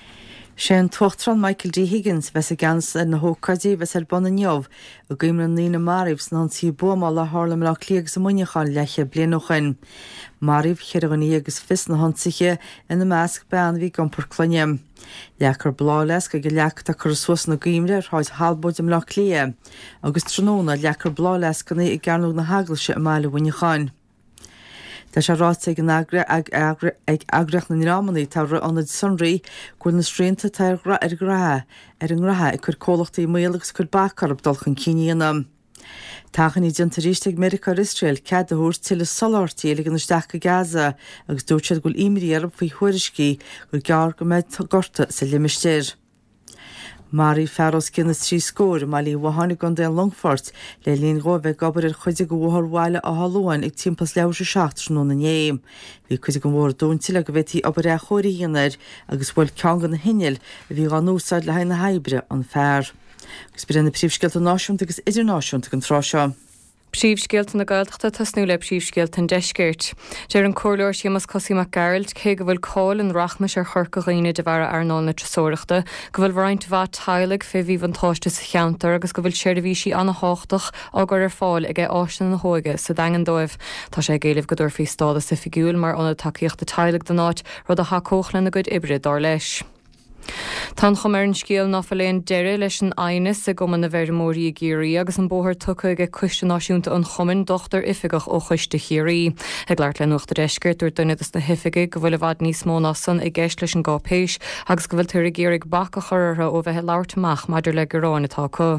sé an tuchtran Michael D. Higgins bheits a gans in na hócardí bheits ar bonna neomh a gcuimna nína maribhs ná tí buá le hála le clíag sa muineáin leiche blianúchain. Maribh cheirganí agus fis na hansaige ina measc bean bhí gompur cluine. Leachar blá leis go go leachta chur suas na gcuimre ar háid halbóidim le clia, agus tróna leachar blá leis gona i gceanú na hagalse a meile muineáin. Tá sé ráte ag ag agreach na nírámaní tá anad sunraí gur na strénta ar grathe ar an grathe i chur cólachtaí méalagus chur bachcarb dulchan cííanam. Táchan í dinta ríiste America ar Israel cead a thuair tiile soláirtaí ag an isteach Gaza agus dúirtead gúil imríarb faoi thuairiscí gur gear go méid gorta sa limistéir. Marí fearras cinna trí scóir má lí bhhannig gan déan Longfort le líon ghbheith gobar ar chuide go bhthháile a halóin ag timpas leabhar seach nó na néim. Bhí chuide go mór dúntiile go bhheití obair a choiríonar agus bhfuil ceangan na hineal a bhí gan núsáid le hain na haibre an fearr. Gus bíar na príomhscéalta náisiúnta agus idirnáisiúnta an trá seo. Príomhscéalta na Gaeltachta tasnú le príomhscéalta an deisgirt. Dear an cóirleoir Seamus Cosí Mac Gerald cé go bhfuil cáil an rachmas ar chorcaghine de bhar arnáil na trasóireachta, go bhfuil bhraint bhá tailig fé bhí an táiste sa cheantar agus go bhfuil séir a bhí sí anna háchtach águr ar fáil ag áisna na hóige sa dagan dóibh. Tá sé géalah go dúir fí stáda sa figiúil mar anna takeíocht a tailig den náit rud a thacóchla na good ibre dar leis. Tá chum ar an scéal náfaléon deire leis an aine sa go na bheidir mórí a géirí agus an bóthir tucha ag cuiste náisiúnta an chumin dochtar ifigach ó chuiste chéirí. Ag leart le nuachta deisgirt dúir duine is na hifiige go bhfuil a bhd níos mó nasan i gceist leis an gápéis agus go bhfuil tuair a géirigh bacha churtha ó bheith leirtamach maidir le goráin atá chu.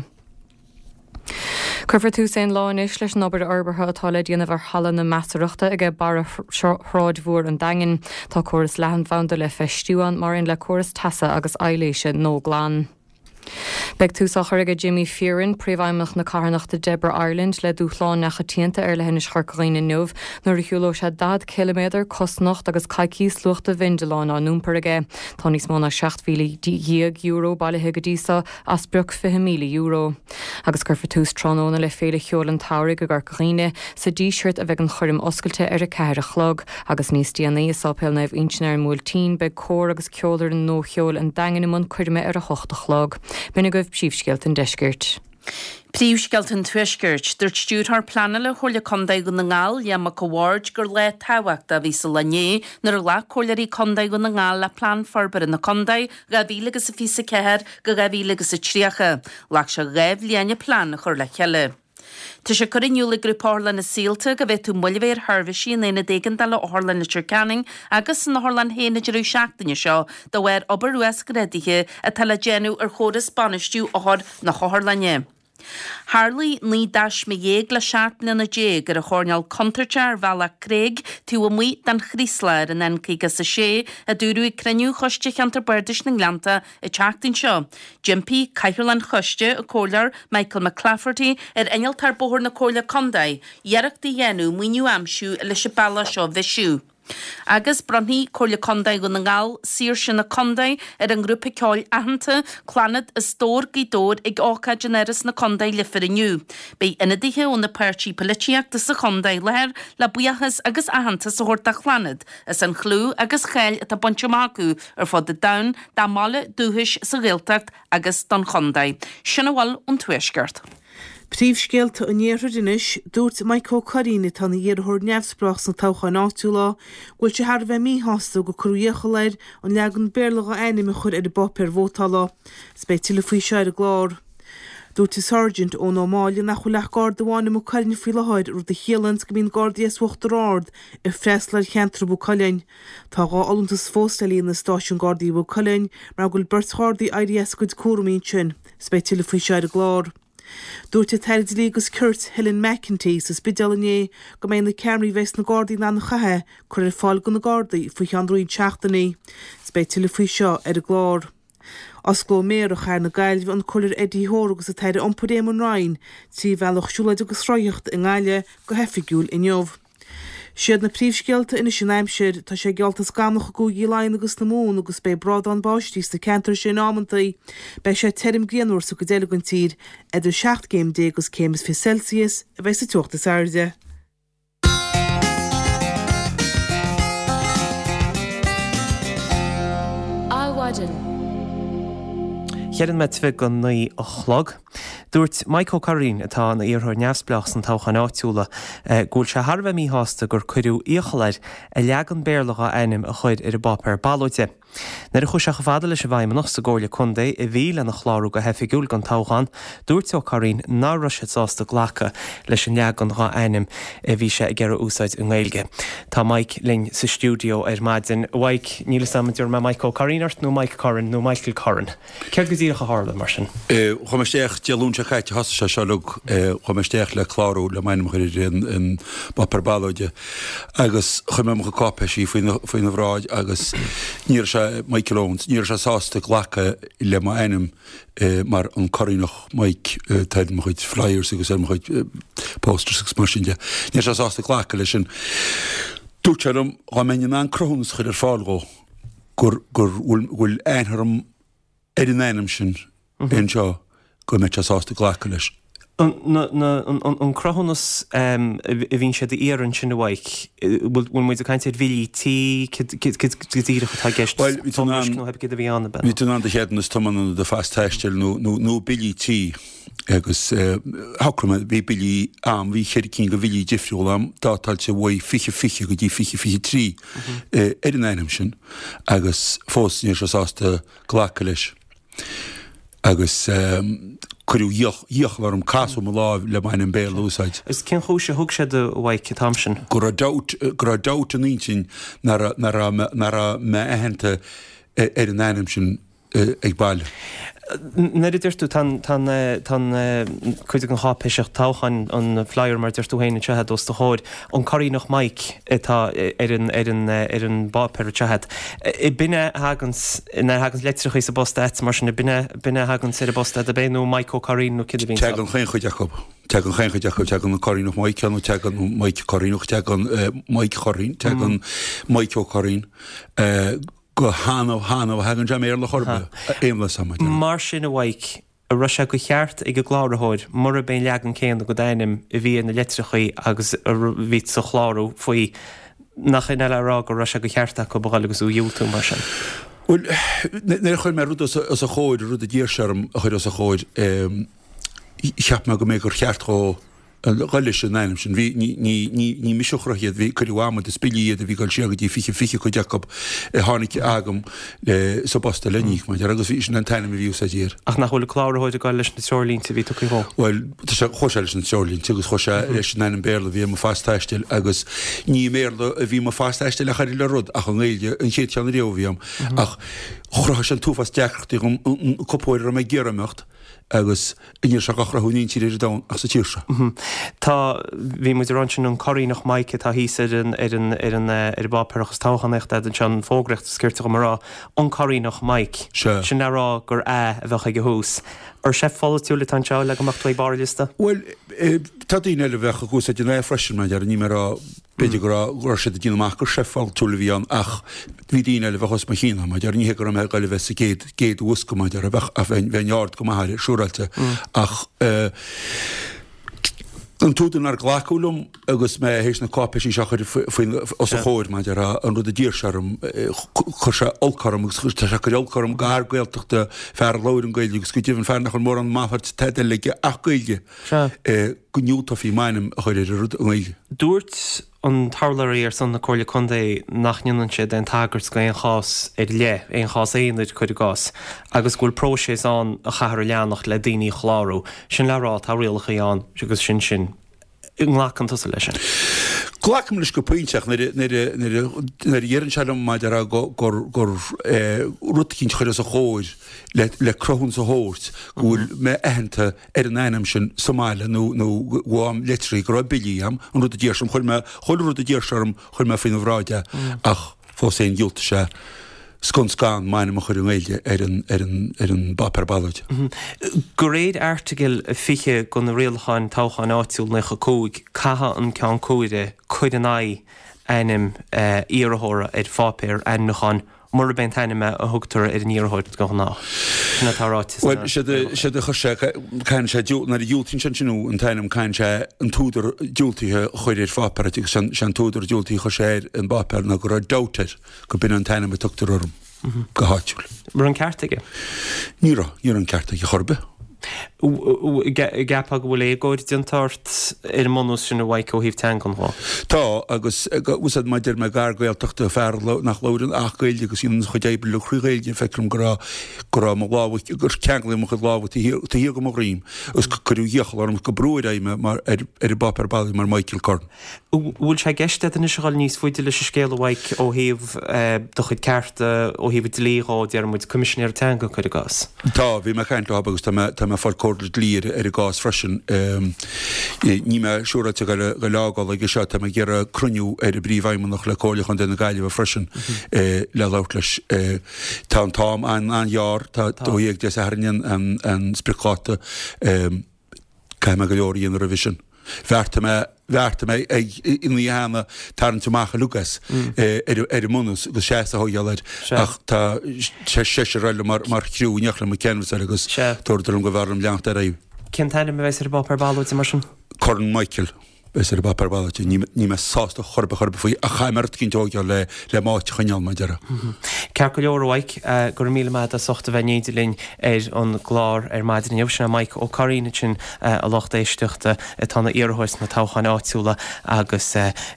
Curfar tú sé láis leis an obair arbartha atá le díanamh ar hallan na measarachta ag bara hráidmhór an dain tá choras lehan bhaanta le feistúán mar in le choras tasa agus eiléise nó glán. Beg túsachar ag Jimmy Fearin príomhhaimach na carnachta Deborah Ireland le dúchláán nach chatíanta ar le henis charcaína nuamh nuair a thiúló sé dad kilometr cosnacht agus caicís luachta vindeláin á númpar aige. Tá níos mó na seacht mhíle euro bailithe go dísa as bruc fiche míle euro. Agus curfa tús tróna le féle cheolan táirigh go garcaíine sa díseart a bheith an chuirm oscailte ar a ceir a chlog agus níos díanaí sápéil naibh inchnéir múltín be cór agus ceolar an nócheol an dagan man chuirme ar a hochta chlog. Bina goibh príomhscéalta an deisgirt. Príomhscealtain tuisgurt, dúirt stúr th planala chuirla condaigh go na ngáil Ian McAward gur le táhaachta bhí sa lené nar le choileirí condaigh go na ngáil le plán forbar na condaigh ga bhíle agus sa físa ceir go ga bhíle agus sa tríocha, leach se raibh líana plán a chur le cheile. Tá sé chuinniuúla grúpála na síalta go bheith tú muilvéir Harvisí in éna dégan dal óharlan na Canning agus na Harlan héna deú seachtainine seo do bhhair obairúas goréitithe a tal géanú ar chóda Spanisteú áhar na choharlanne. Harley ní das me dhéag le seaachna na dé gur a chórneal contartear bhela Craig tú a muo den chrísleir an encaige sa sé a dúrú creniu choiste cheantar burdis na Glanta i teachtain seo. Jimpy Caithirlan choiste a cólar Michael McClafferty ar enal tar bóthir na cóla condaigh, dhearachtaí dhéanú muoinú amsú le se balla seo bheisiú. Agus bronhí cóla condaigh go na ngáil sír sin na condaigh ar an grúpa ceáil ahananta clanad is tór gídór ag ácha generis na condaigh lifar iniu. Bei inadíthe ón na páirtí políteachta sa condaigh leir le buachas agus ahananta sa hórta chlanad is an chlú agus chail at a bontemácu ar fod de dain dá mála dúhis sa réaltacht agus don condaigh. Sinna bhil ón tuisgurt. Príomhscéalta an éarthar inis dúirt Michael Corrín tá na dhéarthóir neamhsprach san tocha náitiúla ghfuil se thar bheith míthasta go cruíocha leir an leagan béirlacha aine chur ar bopir bhótala, spéitiúla faoi seir a glár. Dúirt Sergeant ó Nómáile nach chu leach gard amháinna mo Corrín faoi leáid ru de chélands go bíon gardaíos uachtar ard i freisleir cheantra bú Coilinn. Tá gá olmtas fóstalíon na stáisiún gardaí bú Coilinn mar ghfuil birthardaí I D S goid cuaramín sin, spéitiúla faoi seir a glár. Dúirt a teid lígus Kurt Helen McEntee sa spidalané go mé na Camry bheits na Gardaí na na chathe chur ar fáil go na Gardaí faoi cheandraí teachtaí, spéitiúla faoi seo ar a glár. Osgló méar a chair na gailh an chuir Eddie Hór agus a teide ompodéim an Ryan tí bhealach siúlaid agus roiocht in gáile go hefigiúil in neomh. Siad na príomhscealta ina sin aimsir tá sé gealtas gamach go gíláin agus na mún agus bé brad an báistís na cantar sin ámantaí, bei sé terim gréanúir sa go délagan tír idir seacht céim dé agus céimas fi Celsius a bheith sa tuachtas airde. Áhaidan. Cheann me tfi go naí a chlog. Dúirt Michael Corrín atá na iarthóir neamhsplach san tocha náitiúla gúil se tharbheith míthasta gur cuireú íochalair a leagan béirlacha ainim a chuid ar a bopper ballóide. Nar a chuiseach fada leis a bhaim nach sa ggóla chundé i bhíle na chlárú go hefigiúil gan táchan, dúirt ó Corrín ná ruise sásta ghlacha leis an leagan gá ainim a bhí sé ggéar úsáid an ghilge. Tá Mike ling sa stúdio ar maidin bhaig nílas samúir me Michael Corrínart nó Mike Corrin nó Michael Corrin. Ceir go dtíach a hála mar sin? Chumaisteach dealún se chaite has se seach chumaisteach le chlárú le mainim chuir in bopper ballóide agus chuimime go cápeisí faoin na bhráid agus níor se Michael Owens, níor se sásta ghlacha le má einnim mar an Corrínach Mike teid mo chuid flyers agus er mo chuid posters agus mar sinne. Níor se sásta ghlacha leis sin dútearm á meine an crohúns chuir ar fáilgó gur gur bhfuil einharm ar an einnim sin ben seo go me sásta ghlacha leis. An crohannas a bhín sé de éan sin bhaig bhfuil muid a caiint bhí tí díire chutá gist heb go bhíanana ben. Ní tú an chéan is toman de fast teistil nó bilí tí agus hacrama bhí bilí am bhí chéir cín go bhí difriúil am dátáil sé bhid fiche fiche go dtí fiche fiche trí ar an einnim sin agus fós níor se sásta ghlacha leis. Agus chuú dhéochhharm casú má láh le main an béal úsáid. Is cin chúis se thug sé do bhaid tamsin. Gur gur dat an ní sin nar a me éhananta ar an einnim sin ag bailile. Na dúirtú tan chuide an chápéiseach táchain an flyer mar dúirtú héine tehead os do háid an Corrínach Mike atá ar an báper tehead. I binne hagans na hagans letricha sa bosta et mar sin binne hagans ar a bosta a béú Michael Corrín nó cid bhín. Te an chéin chu Jacob. Te an chéin chu Jacob te an Corrínach Mike an te an Mike Corrínach te an Mike Corrín te an Michael Corrín. Go hána hána hagan jam éar le chorbe éimla sama. Mar sin a bhaig a ruise go cheart ag go glárathid mar a ben leagan céan go dainim i bhí na letrichaí agus ví sa chlárú faoi nach in eile go ruise go cheartta go bhil agus ú dúiltú mar sin. Well, ne chuil me rud as a chóid rud a ddíirsearm a chuid as a chóid cheap me go mé gur cheartrá Rolle neim sin ní misisichrachiad hí chuháama de spiliad a bhí gáil seagadí fiche fiche chu Jacob hánig agam le sobasta leníich mai agus bhí sin an tainna a bhíú a dír. Ach nach chola chláirthid a gáil leis na seirlínta bhí chuá? Well tá choise leis an seirlín, tugus choise leis an béla bhí mar fásteistil agus ní méla a bhí mar fásteistil a chair le rud ach an ghilge an chéad teanna réomhíam ach chorá an túfas deachtaí copóir a mé ggéaramecht agus inar se gachraúín tíir da as sa tíirse. Tá bhí mu ransin an choí nach maice tá hí ar an báperachas táchanecht an sean fógrecht skirte go marrá an choí nach maic sin nará gur é a bheitcha go hús. Ar sé fallúla an seo le goach tú bar lista? Well tá dí eile bheitcha gús a d é freisin me ar ní mar beidir gur sé a dtíach gur séfáil túla bhíán ach hí díine le bheitchos mar chéna, mar ar ní gur me gaile bheits géad géad úsco mar ar a bheith a bheitneart go maithir siúrailte ach an túdan ar ghlaúlum agus mé hééis na cápa sí seachar os a chóir mai ar an rud a dírsarm chu se olcarm agus chuiste se gur olcarm gar gailteachta fear leir an gaile agus go dtíhann fear nach an mór an máthart teide leige ach gaige go nniuúta í mainim a chuir rud an Dúirt an tarlairí ar san na cóirla chundé nachnionn sé den tagart go éon chás ar le éon chás éonid chuid gás agus gúil próséis an a chahar leannach le daoine chláú sin lerá tá rialacha an agus sin sin nghlachan tusa lei sin. Glacham leis go pointteach na dhéann se maid ar gur rutcinn chuir a chóir le crohann sa hóirt gúil me éhananta ar an einam sin Somáile nó bháim letrí go bilíam an rud a ddíirsam chuil choil rud a ddíirsarm chuil me fin bhráide ach fós éon dúilta se scon scán maine mo chuir an éile ar an baparballid. Go réad airteigil a fiche go na réalcháin táchan áitiúil na chacóig catha an cean cóide chuid an á einnim íarthóra ar fápéir annachán mar ben tainime a thugtar ar an íarthóid go ná. Na táráis. Well sé sé chuse caiin sé na dúltín sin sinú an tainm caiin sé an túidir dúltaíthe chuir ar fáparaigh sean túidir dúltaí chu séir an bapar na gur dáteir go bin an tainm a tutar orm go háitiúil. Mar an ceartaige? Níra ar an ceartaige chorbe. Gappa go bhfuil é ggóid diontáirt ar mnos sin bhaid ó híh te an há. Tá agus úsad maidir me gargail tuachta fear nach lárin achgail agus íon chu débil le chruúgéil fecrum go go láhaid gur ceanlaí mo chu láha hí go rím gus chuú dhéochlarm go brúir éime mar ar i bapar bailí mar Michael Corn. Bhfuil sé geiste in seáil níos fuide le scéal bhaid ó híomh do chud cearta ó híh líá dearmid commisisinéir te go chuid a gas. Tá bhí me cheint agus tá far cordil lír ar a gás freisin ní me siúrate go lágáil agus seo tá ggéar a cruniú ar a bríomhhaimman nach le cólaach an denna gaiileh freisin le lát leis tá an tám an anhear tá dóíag de airnean an spricáta caiime go leorí an revision. Bhearta me bhearta mé ag inlíhéna taran tumacha lugas ar i múnus go sé a hóileid ach tá sé sé réile mar criú neachla me ceanmas agus tuairtarm go bharm leancht a raibh. Cén taine me bheits ar bapar bailúid mar sin? Corn Michael bheits ar bapar bailúid ní me sásta chorba chorba faoi a chaimart cinn tógeá le le máit chuineal mai deara. Cear go leorhaig gur míle me a sochta bheith néidirlín ar an glár ar maididir neomh sin Mike ó Carína sin a locht éisteachta tána iarthóis na táchan áitiúla agus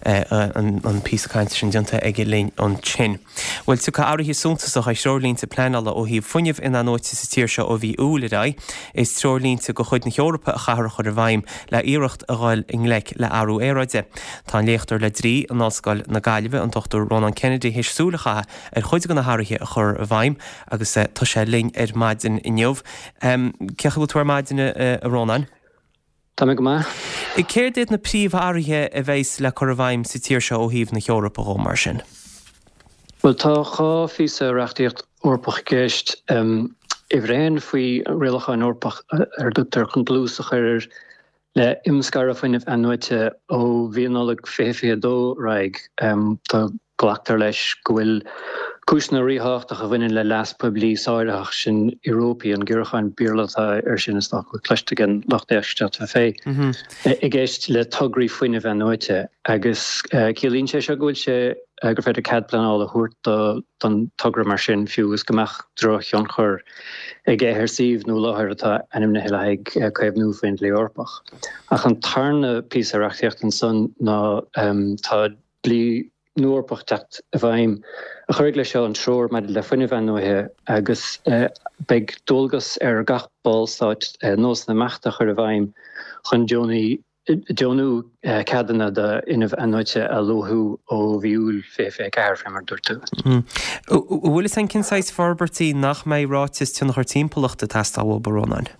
an písacáinte sin dionanta ag lín an sin. Bhfuil tú áirithí súntasach a seirlínta pléála ó híh funineh in anóiti sa tíir seo ó bhí úladá is seirlínta go chuid na Eorpa a chahar chur a bhaim le iirecht a gháil inglaic le áú éráide. Tá léchttar le trí an osscoil na Gaillimhe an tochtú Ronan Kennedy hééissúlacha ar chuid go na háirithe a chur a bhaim agus tá sé lín ar maidin inneomh. Cecha bhfuil tuair maidine a Ronan? Tá me go má. I céir déad na príomh áirithe a bhééis le chur a bhaim sa tíir seo ó híomh na Eorpa ó mar sin. Well tá chá físa reachtaíocht orpach géist i bhréin faoi rialacháin orpach ar dútar chun glúsach ar le imscar a faoineh anúite ó bhíonálaigh féfé dó raig tá ghlaachtar leis go bhfuil Cúsna ríthachta a bhainein le las publi sáireach sin Európa an ggurchan bíorlatá ar sin is nach cluistegan lachtéiste fé. I gceist le tugraí faoine bheith nóite agus cílíonn sé se gúil sé gur féidir cad planála thuirt don tugra mar sin fiúgus gomach droch an chur i ggéthir síomh nó láthir atá anim na heile ag caibh nó faoin le orpach. Ach an tarna pí arachtaíocht an son ná tá blí nuorpach techt a bhaim a chuir le seo an sróir me le fuine bheith nóthe agus beag dulgus ar gach ballsáid nós na meachta chur a bhaim chun Johnny Johnú cadanna de inmh anóite a lothú ó bhiúil fé fé ceir fé mar dúirtú. Bhfuil is an cinsáis forbertí nach mé ráis tún chuir timpachta testáhil barónain?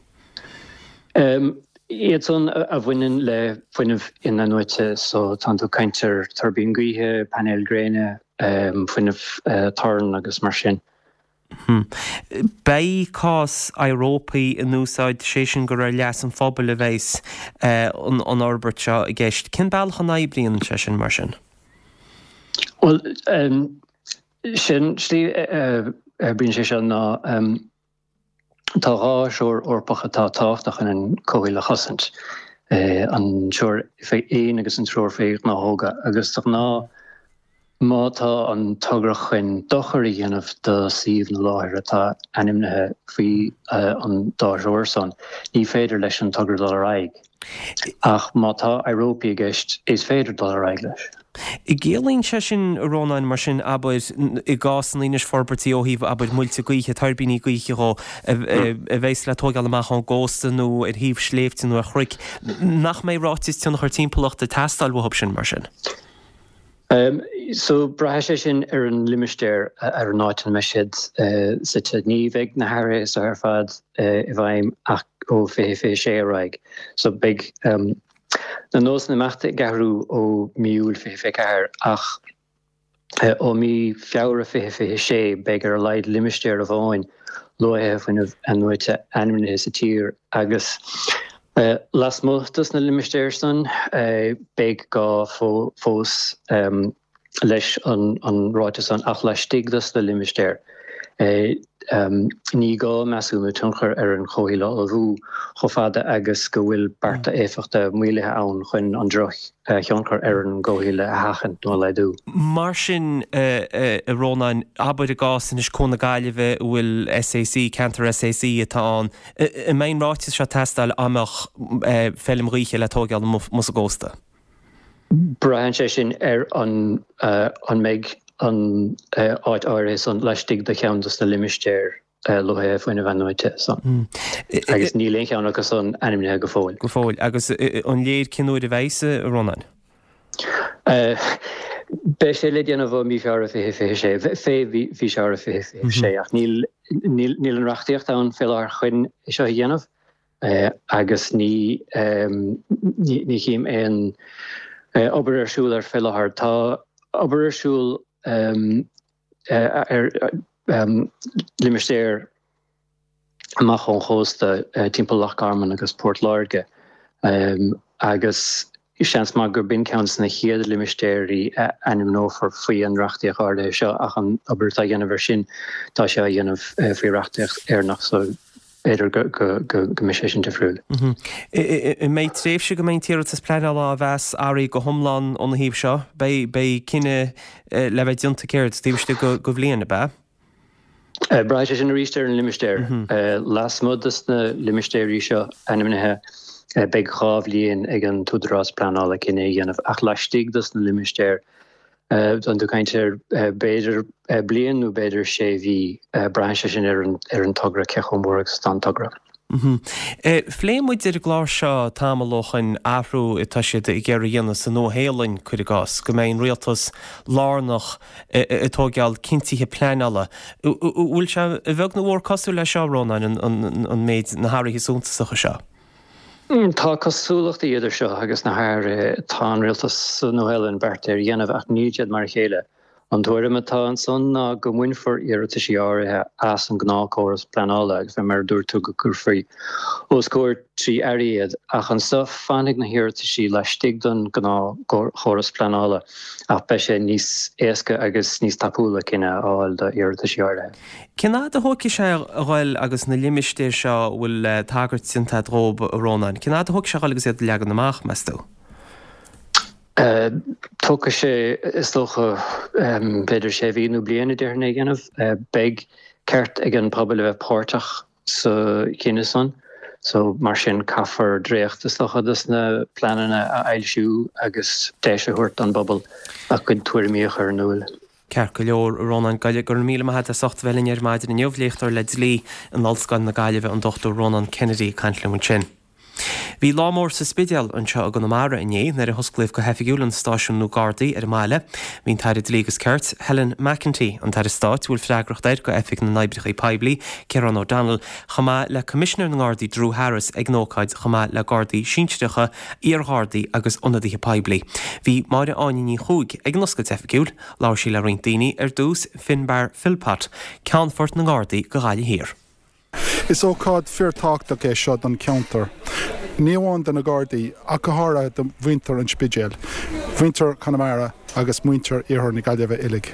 Iad son a bhainein le fuineh in anóite so tanú caiintear turbín gaothe, panel gréine, fuineh tarn agus mar sin. Bei cás Európaí in úsáid sé sin gur ar leas an fphobal a bhééis an orbert seo i gceist. Cin bailcha naibríonn sé sin mar sin? Well, sin slí bríonn sé sin ná tá rá seoir orpacha tá táchtach in an cóhíle chosint an seoir fé éon agus an seoir féocht ná hóga agus tá ná mátá an tugrach chuin docharí dhéanamh do síomh na láthir atá animnathe faoi an dá seoir son. Ní féidir leis an tugra dul aig. Ach mátá Európa gceist is féidir dul aig leis. I ggéalaonn sé sin rónáin mar sin abair i gás an líonis forbertí ó híomh abair muilte gaoiche tarbíní gaoiche go a bhééis le tógáil amach an gásta nó ar híomh sléifte nó a chruic. Nach mé ráis tún chuir timpachta testáil bhthb sin mar sin. Um, so brathe sé sin ar an limistéir ar an áit an meisiid site níomheith na hair is ar fad i bhaim ach ó fé fé sé aig. So big um, na nós na meachta garú ó miúil fé fé ceir ach ó mí feabhar fé fé sé beag ar leid limistéir a bháin lothe fuineh anúite animne sa tír agus Uh, las muchtas na limistéir san uh, beag gá fó, fós um, leis an, an ráite san ach leis stigdas na limistéir. Uh, um, ní gá measúna tunchar ar an chóhíle a bhú chofada agus go bhfuil barta éfachta muoilethe ann chun an droch uh, cheanchar ar an ggóhíle a hachan nó leidú. Mar sin uh, uh, rónain abair a gás is cóna gaiileh bhfuil S A C, Cantar S A C atá an. I main ráitis se testáil amach uh, fellim ríche le tógáil mus a gósta. Brian sé sin ar an, uh, an méid an áit áiris an leistigh de cheantas na limistéir lothe faoine bhainóite san. Agus níléon cheanna agus an animnithe go fóil. Go fóil, agus an léad cinúir a bhéise rónain? Be sé le déanamh mí fear a fé fé sé, fé bhí sear a fé fé sé ach níl an reachtaíocht an fé ar chuin seo dhéanamh agus ní ní chéim an obair arsúil ar fé láthir tá obair arsúil Um, uh, er, um, limistéir amach an chósta uh, timpeall Loch Garman agus Port Large um, agus seans má gur bin counts na chéad limistéirí uh, anim nófar faoi an reachtaíoch arda seo ach an obair tá dhéanamh sin tá seo dhéanamh uh, faoi reachtaíoch airnach so éidir go mis sin de friúil. I méid tréifse go méid tíirtas pleile a bheits airí go thomláin ón híomh seo, bei cinenne le bheith dionta céir tíiste go bhbliana be? Bra sé sin rísteir an limistéir. Las mudas na limistéirí seo animnithe beag chábhlíonn ag an túdarrás planála cinenne dhéanamh ach leistigh na limistéir. Uh, an du kaintir uh, beidir uh, blian nó beidir sé bhí uh, braise sin ar an, ar an tugra cechomórach stan tugra. Mm-hmm. uh, Fléimmuid ar glár seo támalochan ahrú itá siad i ggéir dhéanana san nóhéalainn chuir gás, go mbeidh rialtas lárnach atógeall cintíthe pleanala. Bhfuil se a bheag na bhór cosú le seo rónain an méid na háirithe súntasacha seo? Tá cosúlacht idir seo agus na hair tá rialtas nóhéalainn bert ar dhéanamh ach níiad mar chéile An thuaire atá an son ná go muinfor iirita sí áirithe as an gnácóras planála agus bheith mar dúirtú go gurfaí. Os cóir trí airiad ach an sa fannig na hiirita sí le stigdan gná choras planála ach be sé níos éasca agus níos tapúla cinenne áil de iirita sí áirithe. Cinná a thuci sé gháil agus na liimiiste seo bhfuil tagart sinnta drób rónain. Cinná a thug se gáil agus iad legan amach meistú? Tucha sé is tócha beidir sé bhíú bliana dearna gannamh beg ceart ag an pobl bheith páirteach sa cine son. So mar sin caafar dréocht is tócha na planana a eilisiú agus déise thuirt an bobbal a chun tuairimíoch ar nuil. Ceir go leor Rónan gaile gur míle maithe a socht bhilin ar maidir na neomhléachtar le lí an alscan na gaiileh an dochtú Rónan Kennedy Caintlemun sin. Bhí lámór sa spideal an seo go namara inné nar a hosclaibh go hefigiúlan stáisiún nó Gardaí ar máile, hín tairid lígus ceart Helen McEntee an tar stát bhfuil freigracht deir go effic na naibrichaí Paiblí, Ciarán O'Donnell, chumá le Commissioner na Gardaí Drew Harris ag nócaid chumá le Gardaí Sínsteirecha ar Gardaí agus ionadaithe Paiblí. Bhí máire áiní chuig ag noscaid effigiúil, láir sí le roint daoine ar dús Finbar Philpott, ceannfort na Gardaí go gáile hir. Is ócád feartácht a é seo an counter. Níomháin den na Gardaí a go hára do bhaintear an spideal, bhaintear Connemara agus muintear iarthar na gaiileh ilig.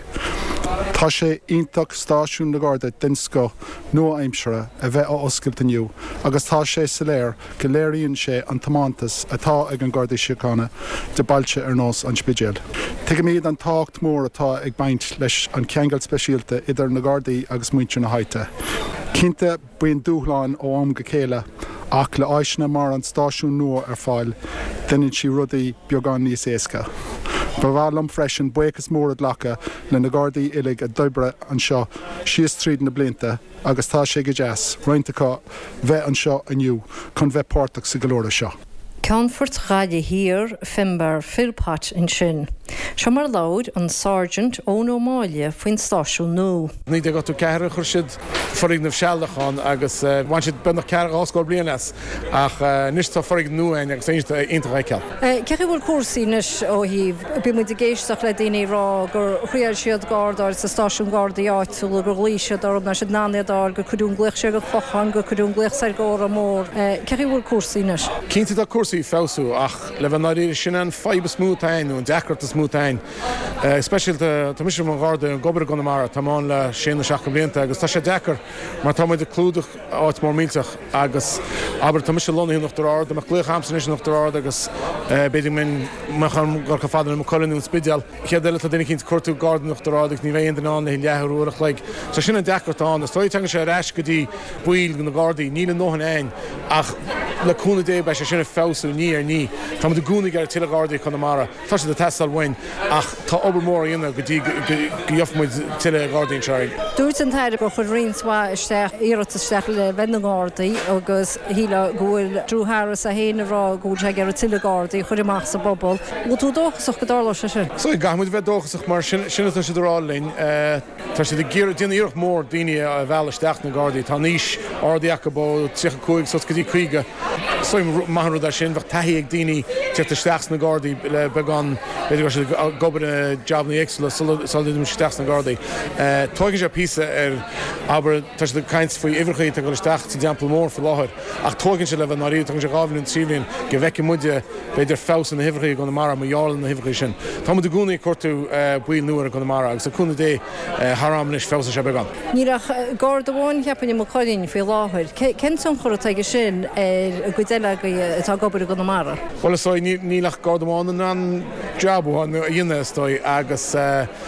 Tá sé ionach stáisiún na Garda dinsco nua aimsere a bheith á oscailt aniu, agus tá sé sa léir go léiríonn sé an tamantas atá ag an Gardaí Síochána de bailte ar nós an spideal. Tuige míad an tácht mór atá ag baint leis an ceangal speisialta idir na Gardaí agus muintear na Haite. Cinnte buon dúchláin ó am go chéile ach le áisina mar an stáisiún nua ar fáil denann si rudaí beagán níos éasca. Ba bhlam freisin buchas mór a lecha le na Gardaí ilig a doibre an seo sios tríd na blinta agus tá sé go jazz rointeá bheith an seo aniu chun bheith páirteach sa golóra seo. Ceannfort gaile hir Finbar Philpott in sin. Se mar láid an Sergeant ón O'Máile faoin stáisiún nó. Ní go tú ceir chur siad forig na bhsealdachán agus bhain siad benach ceir áscóil blianas ach níos tá forig nuain agus intra ceall. Ceir bhfuil cuasaí nes ó híh bí mu de géisteach le daoine rá gur chuir siad Gardaí sa stáisiún Gardaí áitiúla gur líisiad ar na siad náiadá gur chuún gluich sé go chochan go chuún gluich ar gára mór. Ceir bhfuil cuasaí nes. Cinnte a cuasaí féú ach le bheith naí sin an feibe smútain an deachart a smútain. Especial tá mis an Garda an gobar Connemara táán le sin seach go blianta agus tá sé dechar mar tá de clúdach áit mór mílteach agus aber tá mis lonaí nach rád amach léch hamsan is nach rád agus beidir min mechan gur go fádan am choún spideal. Cheadile a duine cinint cuatú Garda nach rádig ní bhéon den an hí leúach le sa sin an decartán, a stoid te sé reis go dtí buil na Gardaí ní an nóhan ein ach leúna dé bei sé sinna féú ní ar ní. Tá de gúnig ar tiile Gardaí Connemara, tá sé de testal bhain ach tá obermór inna go dtí goofmuid tiile Gardaín seir. Dúirt an taide go chud rionsá isteach iiritasteach le bheitna Gardaí agus híle gúil Drew Harris a héana rá gúte ar tiile Gardaí chuir amach sa bobbal. Bú tú dóchasach go dála se sin? So gamuid bheith dóchasach mar sinna tá sé rálinn tá sé de ggéir duine íoch mór daine a bheileisteach na Gardaí tá níos ádaíach bó tucha chuig so go dtí chuige. Soim mahanú ar sin bheith taí ag daoine teachtasteach na Gardaí le began beidir se gobar job na éagsúla solidm steach na Gardaí. Tuigin sé písa ar aber tá de caiint faoi ihchaí a go isteach sa deampla mór fa láthir ach tugann se le bheith naí tugann sé gáhann in trílíonn go bheice muide beidir fásan na hifchaí go mar ma jálan na hifchaí sin. Tá de gúnaí cuatú buil nuair go mar agus a chuna dé haramnis fása se began. Níach Garda bháin cheapan mo choín fé láthir. Cen son chur teige sin ar go déile atá gobar go mara. Well is nílach Gardamáin an jobháin a dhéine stoi agus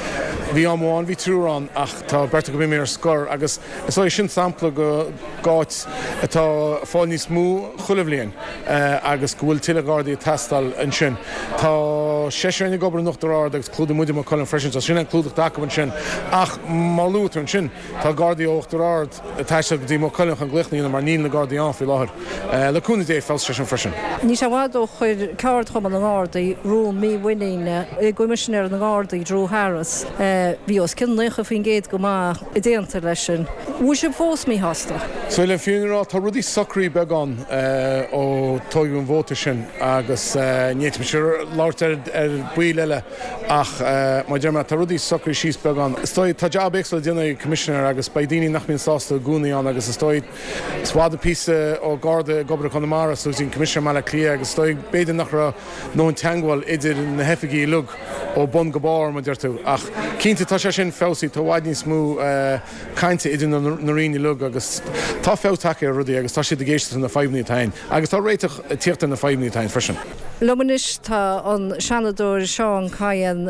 bhí amháin bhí trúrán ach tá berta go bhí mé ar scor agus is sin sampla go gáit atá fáil níos mú chulamhlíonn agus go bhfuil tiile Gardaí testal an sin. Tá sé séna gobar nachtarrá agus clúda muide mar cholan freisin tá sin an clúdach dacaban sin ach máútar an sin tá Gardaí óachtarrád teiste go dtí mar cholan an gluchnaína mar níl na Gardaí an fí láthir. Leúna dé fá sé sin freisin. Ní se bhd ó chuir ceart chum an Gardaí rú mí winine i gcuimiisiir an Gardaí Drew Harris. Bhí os cinnacha fin géad go má i déanta lei sin. Bhú sé fós mí hasta. So le fiúnrá tá rudí socrí be beagán ó tóún bhóta sin agus níit me láirt ar buile ach má dearrma tá rudí socr síos beagán. Stoi tá job éagsla déanana commissioner agus ba daoine nach mín sásta gúnaíán agus stoi sváda písa ó gáda gobar Connemara so dín commissioner mala clia agus stoi béidir nach ra nó an teangháil idir na hefigií lug ó bon gobáir má deirtú ach cínta tá sé sin fésaí tá bhaid níos mú cainte idir na rií lug agus tá fétacha rudí agus tá si de géiste na fáimní tain agus tá réiteach tíochtta na fáimní tain freisin. Lomanis tá an seanadúir Seán Caian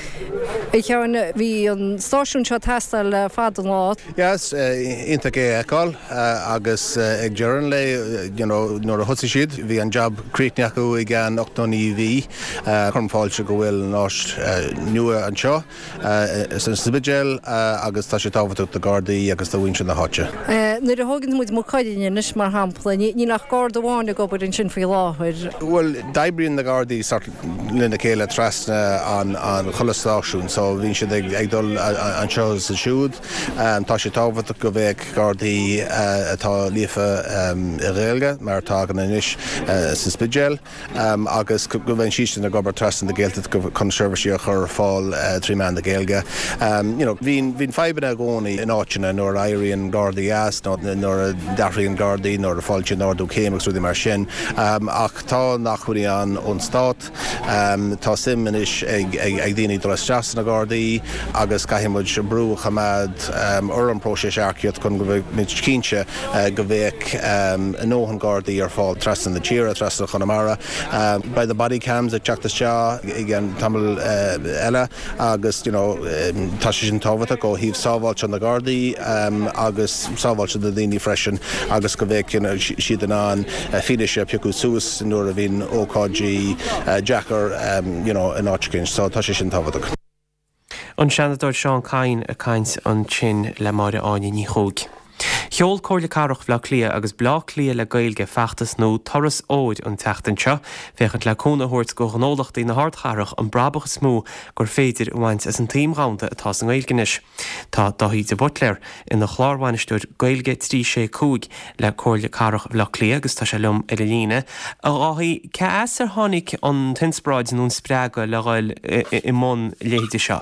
i cheann bhí an stáisiún seo testal le fad an lá. Yes, inta é eáil agus ag dearan le nuair a thosa siad bhí an job críicneach go i gceann ochtaí bhí chumfáilte go bhfuil náist nua an seo san sibidéil agus tá sé táhaú de Gardaí agus do bhain sin na háte. Nuair a thugann muid mó caiideis mar hampla ní nach Garda bháinna gobar an sin faoi láthir. Well, Bríon na Gardaí sort lena céile trasna an an cholastáisiún, so bhín siad ag dul an seo sa siúd. Tá sé tábhata go bhéh Gardaí atá líofa i réalga mar tá gan inis sa spidéil agus go bhain síiste na gobar trasna na géalta go conservaí a chur fáil trí man na géalga. Bhín febanna gcónaí in áitina nóair éiríonn Gardaí as nóair a dathraíonn Gardaí nóair a fáilte nóardú céimeach rudí mar sin ach tá nach chuirí an ón stát tá simmanis ag daoine dolas na Gardaí agus caiimiid brú chamad ar an próséis arciad chun go bhfuh mid cínse go bhéh an nóhan Gardaí ar fáil trasan na tíra trasan na Connemara by the body cams ag teachtas seo ag an tamil eile agus tá sé sin tábhata go híomh sábháilte na Gardaí agus sábháilte na daoine freisin agus go bhéh siad an an fiidirse peacú suas nuair a bhín ócáid Jackar um, you know, in áitcinn, so tá sé sin tábhaach. An seanadúir Seán Caian a caint an sin le máire áine ní chóg. Cheol cóirla carach bhlá clia agus blá clia le gailge feachtas nó toras óid an teachtanseo, féchant le cúnathirt go gnólachtaí na hardcharach an brabach smó gur féidir bhaint as an tíimránda atá san gailgenis. Tá Dáithí de Butler in na chláirhainisteúir gailge trí sé cúig le cóirla carach bhlá clia agus tá sé lum ar a líne. A ráthí ce as ar tháinig an tinspráid nún sprága le gail i món léide seo.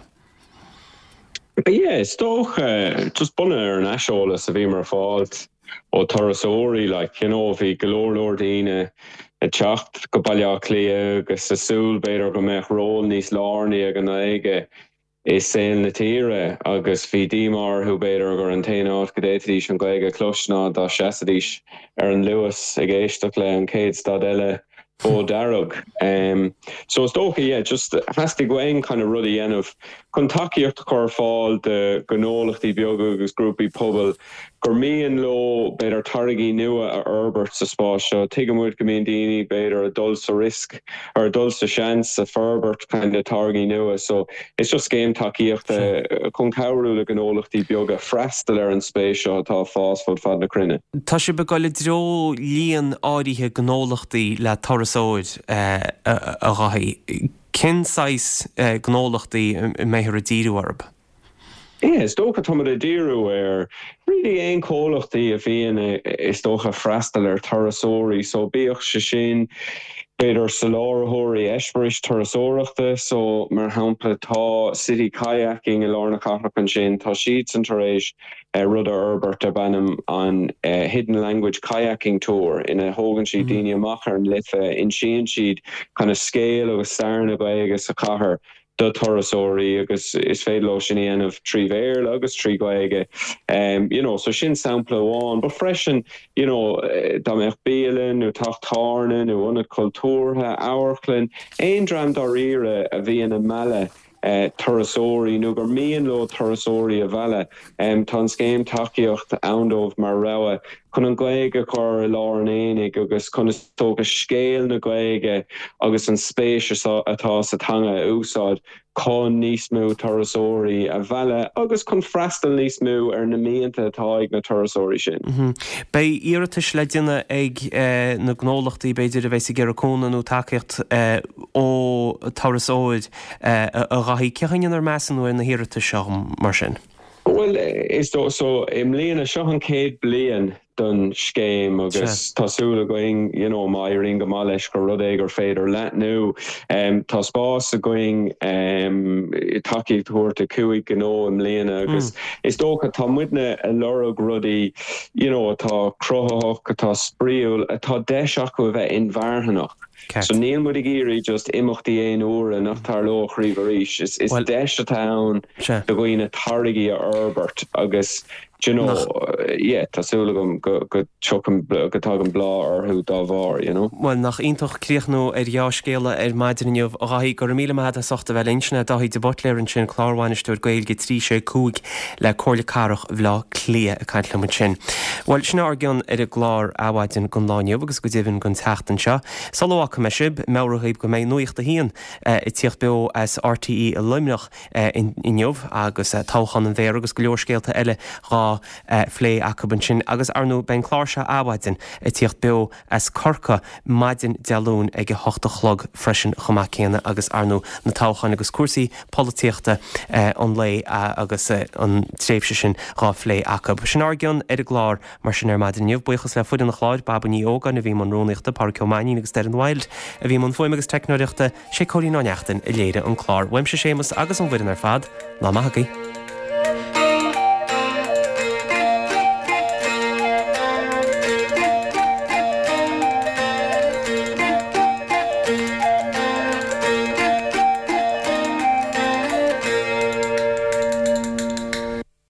Yeah, stoch uh, just bunna ar an eisiol as a bhí mar fáilt ó Torasóirí, like, you know, bhí golóir Lordíine a teacht go bailile clia agus sa súl beidir go meach ról níos lárnaí ag an aige is saoil na tíre agus bhí dímar thu beidir gur an taoineát go déitadís an gaige closna dá seasadís ar an luas ag éisteach le an céad stad eile ó darug. Um, so stocha, yeah, just has to go in kind of ruddy end of contact chur fáil de gnólachtaí beaga agus grúpaí pobl gur mííon lo beidir targaí nua a Herbert sa spás seo tuigemuid go míon daoine beidir a dul sa risk or a dul sa chance a Ferbert kind of targaí nua, so it's just game takeíochta chun cabhrú le gnólachtaí beaga freistal ar an spéis seo atá fás fud fad na crinne. Tá sé be goile dro líon áirithe gnólachtaí le torasóid a rathaí. Cin sais gnólachtaí i méthir a díú arb? Yeah, is dócha tá a díú ar really aon cólachtaí a bhíon is dócha freistal ar torasóirí, so bíoch sé sin beidir sa láirthirí eismaris torasóireachta, so mar hampla tá city kayaking i lárna cathrach an sin, tá siad san tar éis rud a Herbert a bannam an uh, hidden language kayaking tour in a hógan siad daoine amach ar an lithe in sin siad kind of scéal agus starna ba agus a cathair do Torasóirí agus is féidir sin íon of trí bhéir agus trí gaige. Um, you know, so sin sampla bháin, but freisin, you know, dá meach béalin, nó tachtárna, nó anna cultúrtha, áirclin, aon dram dá rire a bhíon a mala Uh, Torasóirí, nó gur míon lo Torasóirí a bheile um, tá scéim takeíocht andómh mar raibh chun an gaige chur lár an éananig agus chun tóga scéal na gaige agus an spéis atá sa tanga úsáid chun níos mú Torasóirí a bheile agus chun freistal níos mú ar na míonta atá ag na Torasóirí sin. Mm-hmm. Bei iiritas le duine ag uh, na gnólachtaí beidir a bheits i ggéar cónanú takeíocht uh, ó Torasóid uh, a rahí cechainn ar measan nuair na hiiritas seo mar sin? Well, is do, so im léana seo an céad blian don scéim agus tásúla going, you know, mai ring go má leis go rud é gur féidir letnú. Um, tá spás a going um, takeíh thuirta cuaig an ó im léana agus mm. is dócha tá muidne a lorug rudí, you know, tá crothach atá spríúil atá deis acu a bheith inmharthanach. So níl mud i géirí just imachtaí éon uair nach tar loch riomh arís. Is, is well, deis a town do goine targaí a Herbert agus you know, uh, yeah, tásúla gom go tucham go tágan blá arthú dá bhar, you know. Well, nach iontoch críochnú ar jaascéile ar maidininneomh a raí gur míle maid a sochta bheith insna daí de botléir an sin chláirhhainistúir gailge trí sé cúig le cóirla carach bhlá clia a caiint le sin. Well, sin argan ar a glár áhaidin gon láinneomh agus go dtíhann gon teachtan seo. Salóach me sib meabhraíb go méid nuocht a híon i tíocht beo as R T E a luimnach inneomh agus táchan an bhéir agus go leorscéalta eile rá flé acaban sin agus arnú ben chláir se áhaidin i tíocht beo as corca maidin dealún ag go hochta chlog freisin chomacéanna agus arnú na táchan agus cuasaí polítíochta an lé agus an tréimhse sin rá flé acab. Sin argan ar a glár mar sin ar maidinneomh buchas le fuidir na chláir babaní ógan a bhí man rónaíochta Parceomaní agus Deir an Wild a bhí man foiim agus technoireachta sé choirí náneachtain i léire an chlár. Weim se sémas agus an bhuiidir ar fad lá maithagaí.